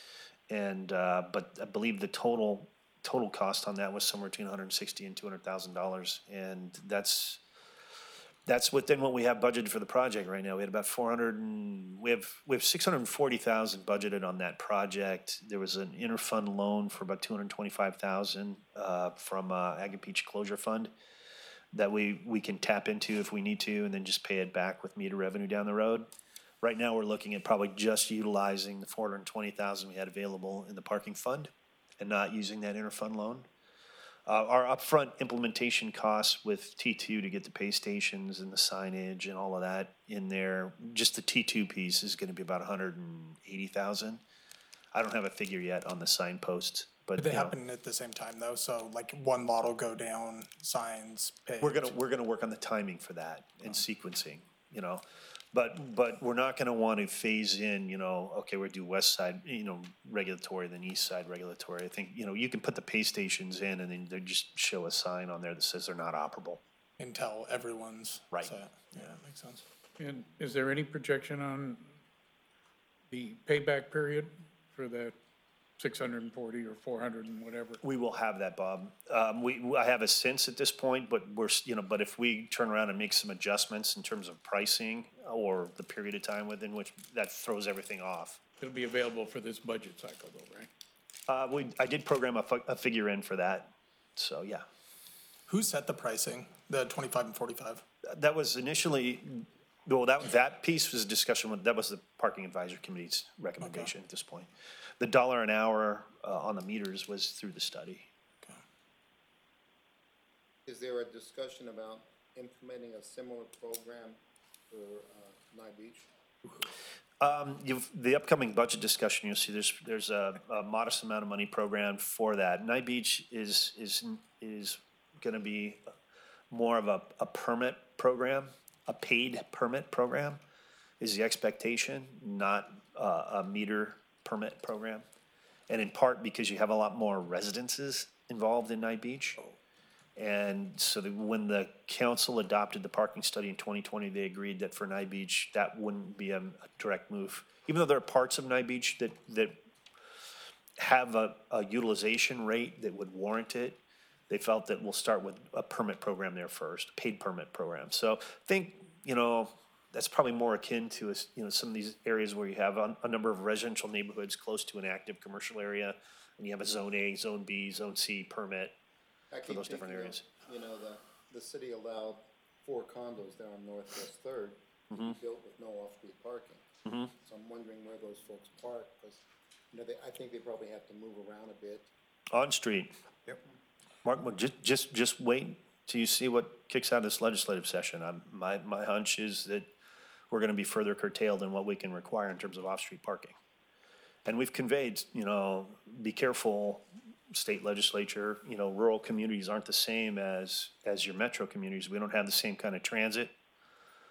H: And, uh, but I believe the total, total cost on that was somewhere between one hundred sixty and two hundred thousand dollars. And that's, that's within what we have budgeted for the project right now. We had about four hundred and, we have, we have six hundred and forty thousand budgeted on that project. There was an interfund loan for about two hundred and twenty-five thousand, uh, from, uh, Agapeach Closure Fund that we, we can tap into if we need to, and then just pay it back with meter revenue down the road. Right now, we're looking at probably just utilizing the four hundred and twenty thousand we had available in the parking fund and not using that interfund loan. Uh, our upfront implementation costs with T two to get the pay stations and the signage and all of that in there, just the T two piece is gonna be about one hundred and eighty thousand. I don't have a figure yet on the signposts, but,
F: Do they
H: you know,
F: happen at the same time though? So like one lot will go down, signs, pay.
H: we're gonna, we're gonna work on the timing for that and sequencing, you know? But, but we're not gonna want to phase in, you know, okay, we're do west side, you know, regulatory, then east side regulatory. I think, you know, you can put the pay stations in and then they just show a sign on there that says they're not operable.
F: Until everyone's
H: Right.
F: set. Yeah, that makes sense.
A: And is there any projection on the payback period for that six hundred and forty or four hundred and whatever?
H: We will have that, Bob. Um, we, I have a sense at this point, but we're, s- you know, but if we turn around and make some adjustments in terms of pricing or the period of time within which that throws everything off.
A: It'll be available for this budget cycle though, right?
H: Uh, we, I did program a, fi- a figure in for that, so yeah.
F: Who set the pricing, the twenty-five and forty-five?
H: That was initially, well, that, that piece was a discussion with, that was the Parking Advisory Committee's recommendation at this point. The dollar an hour, uh, on the meters was through the study.
G: Is there a discussion about implementing a similar program for, uh, Nye Beach?
H: Um, you've, the upcoming budget discussion, you'll see there's, there's a, a modest amount of money programmed for that. Nye Beach is, is, is gonna be more of a, a permit program, a paid permit program is the expectation, not uh, a meter permit program. And in part because you have a lot more residences involved in Nye Beach. And so that when the council adopted the parking study in twenty twenty, they agreed that for Nye Beach, that wouldn't be a, a direct move. Even though there are parts of Nye Beach that, that have a, a utilization rate that would warrant it, they felt that we'll start with a permit program there first, paid permit program. So I think, you know, that's probably more akin to, us- you know, some of these areas where you have a, a number of residential neighborhoods close to an active commercial area, and you have a zone A, zone B, zone C permit.
G: I
H: For
G: keep
H: those different
G: thinking of,
H: areas.
G: You know, the, the city allowed four condos down on Northwest Third to be built with no off-street parking. So I'm wondering where those folks park, because, you know, they, I think they probably have to move around a bit.
H: On street.
D: Yep.
H: Mark, well, just, just, just wait till you see what kicks out of this legislative session. I'm, my, my hunch is that we're gonna be further curtailed in what we can require in terms of off-street parking. And we've conveyed, you know, be careful, state legislature, you know, rural communities aren't the same as, as your metro communities. We don't have the same kind of transit.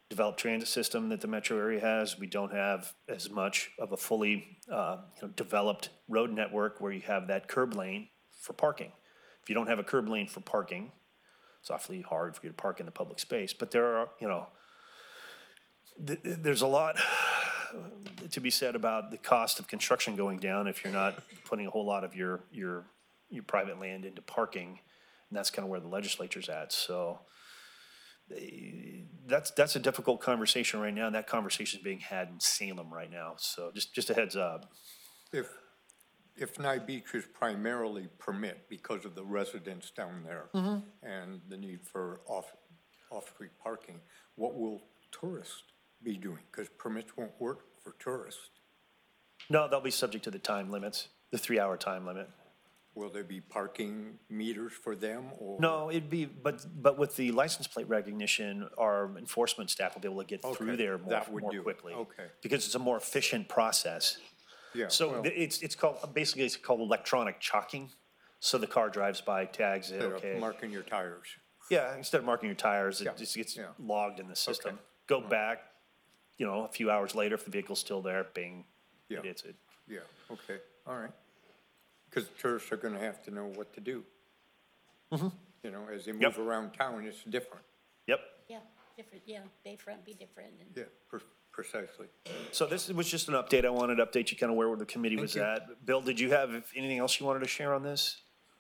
H: developed transit system that the metro area has. We don't have as much of a fully, uh, you know, developed road network where you have that curb lane for parking. If you don't have a curb lane for parking, it's awfully hard for you to park in the public space. But there are, you know, th- th- there's a lot to be said about the cost of construction going down if you're not putting a whole lot of your, your, your private land into parking. And that's kind of where the legislature's at. So they- that's, that's a difficult conversation right now. And that conversation is being had in Salem right now. So just, just a heads up.
C: If, if Nye Beach is primarily permit because of the residents down there and the need for off, off-street parking, what will tourists be doing? Because permits won't work for tourists.
H: No, they'll be subject to the time limits, the three-hour time limit.
C: Will there be parking meters for them or?
H: No, it'd be, but, but with the license plate recognition, our enforcement staff will be able to get through
C: Okay,
H: there more,
C: that would
H: more
C: do it.
H: quickly.
C: Okay.
H: Because it's a more efficient process.
C: Yeah,
H: So
C: well,
H: th- it's, it's called, basically it's called electronic chalking. So the car drives by, tags it,
C: instead of
H: okay.
C: marking your tires.
H: Yeah, instead of marking your tires, it
C: Yeah,
H: just gets
C: yeah.
H: logged in the system.
C: Okay.
H: Go back, you know, a few hours later, if the vehicle's still there, bing,
C: Yeah.
H: it hits it.
C: Yeah, okay, all right. Because tourists are gonna have to know what to do. You know, as they
H: Yep.
C: move around town, it's different.
H: Yep.
E: Yeah, different, yeah, Bayfront be different and.
C: Yeah, pre- precisely.
H: So this was just an update. I wanted to update you kind of where the committee was
C: you.
H: at. Bill, did you have anything else you wanted to share on this?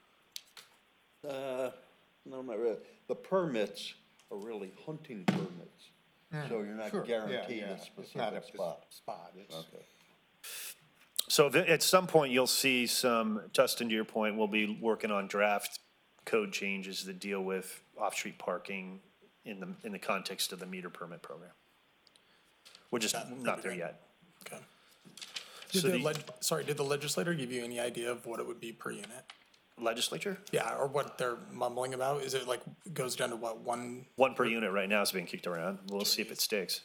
B: Uh, no, not really. The permits are really hunting permits, so you're not
C: Sure, yeah,
B: guaranteed
C: yeah.
B: a
C: It's not
B: specific
C: a
B: spot.
C: spot, it's.
B: Okay.
H: So th- at some point, you'll see some, Justin, to your point, we'll be working on draft code changes that deal with off-street parking in the, in the context of the meter permit program. We're just
F: That'd
H: not
F: be
H: there
F: great.
H: yet.
F: Okay. Did
H: So
F: the
H: the-
F: leg, sorry, did the legislator give you any idea of what it would be per unit?
H: Legislature?
F: Yeah, or what they're mumbling about? Is it like, goes down to what, one?
H: One per unit right now is being kicked around. We'll see if it sticks.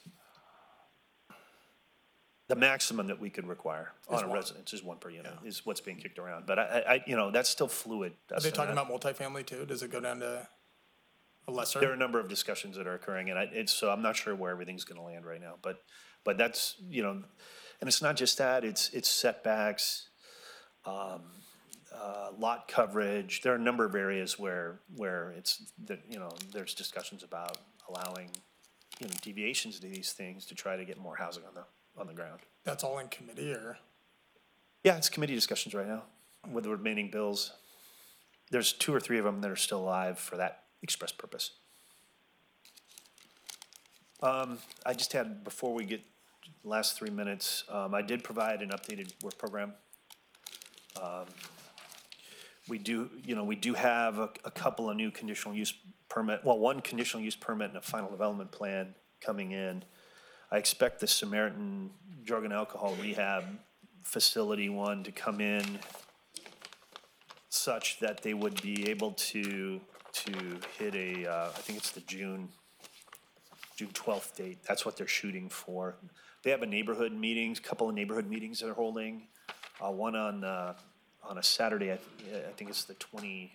H: The maximum that we could require on a
F: one.
H: residence is one per unit, is what's being kicked around. But I, I, I- you know, that's still fluid.
F: Are they talking about multifamily too? Does it go down to a lesser?
H: There are a number of discussions that are occurring, and I, it's, so I'm not sure where everything's gonna land right now, but, but that's, you know, and it's not just that, it's, it's setbacks, um, uh, lot coverage. There are a number of areas where, where it's, that, you know, there's discussions about allowing, you know, deviations to these things to try to get more housing on the, on the ground.
F: That's all in committee or?
H: Yeah, it's committee discussions right now with the remaining bills. There's two or three of them that are still alive for that express purpose. Um, I just had, before we get last three minutes, um, I did provide an updated work program. Um, We do, you know, we do have a, a couple of new conditional use permit, well, one conditional use permit and a final development plan coming in. I expect the Samaritan Drug and Alcohol Rehab Facility one to come in such that they would be able to, to hit a, uh, I think it's the June, June twelfth date. That's what they're shooting for. They have a neighborhood meetings, couple of neighborhood meetings they're holding. Uh, one on, uh, on a Saturday, I, I think it's the twenty,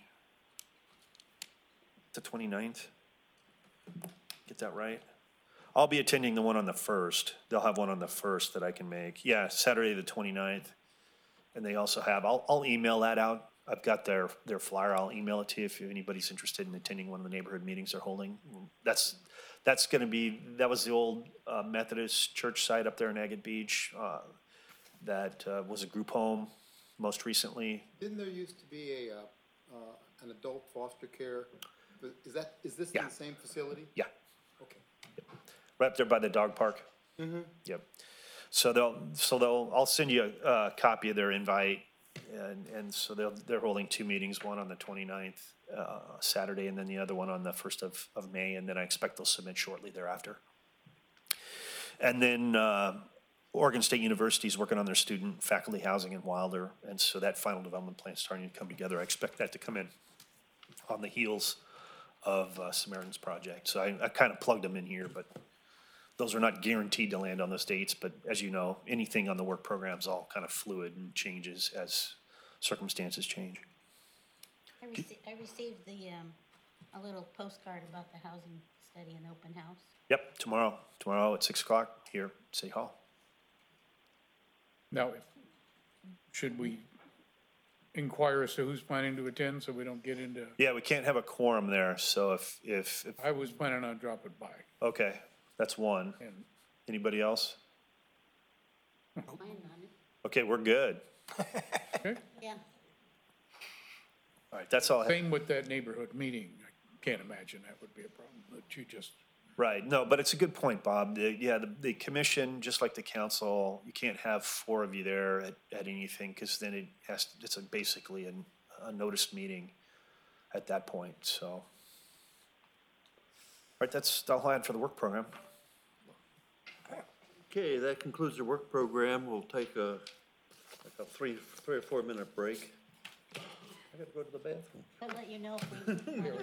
H: the twenty-ninth. Get that right? I'll be attending the one on the first. They'll have one on the first that I can make. Yeah, Saturday, the twenty-ninth. And they also have, I'll, I'll email that out. I've got their, their flyer. I'll email it to you if anybody's interested in attending one of the neighborhood meetings they're holding. That's, that's gonna be, that was the old uh, Methodist church site up there in Agate Beach. Uh, that uh, was a group home most recently.
G: Didn't there used to be a, uh, uh, an adult foster care? Is that, is this in
H: Yeah.
G: the same facility?
H: Yeah,
G: Okay.
H: right up there by the dog park. Mm-hmm. Yep. So they'll, so they'll, I'll send you a, a copy of their invite. And, and so they'll, they're holding two meetings, one on the twenty-ninth, uh, Saturday, and then the other one on the first of, of May, and then I expect they'll submit shortly thereafter. And then, uh, Oregon State University is working on their student faculty housing in Wilder, and so that final development plan is starting to come together. I expect that to come in on the heels of uh, Samaritan's project. So I, I kind of plugged them in here, but those are not guaranteed to land on those dates. But as you know, anything on the work program is all kind of fluid and changes as circumstances change.
E: I received, I received the, um, a little postcard about the housing study and open house.
H: Yep, tomorrow, tomorrow at six o'clock here, at City Hall.
A: Now, if- should we inquire as to who's planning to attend so we don't get into,
H: Yeah, we can't have a quorum there, so if, if, if,
A: I was planning on dropping by
H: okay, that's one.
A: and
H: Anybody else?
E: Plan on it.
H: Okay, we're good.
A: okay.
E: Yeah.
H: All right, that's all I have.
A: Same with that neighborhood meeting. I can't imagine that would be a problem, but you just,
H: Right, no, but it's a good point, Bob. The, yeah, the, the commission, just like the council, you can't have four of you there at, at anything, because then it has, it's a basically a, a noticed meeting at that point, so. All right, that's all I had for the work program.
B: Okay, that concludes the work program. We'll take a, like a three, three or four minute break. I gotta go to the bathroom.
E: I'll let you know if we.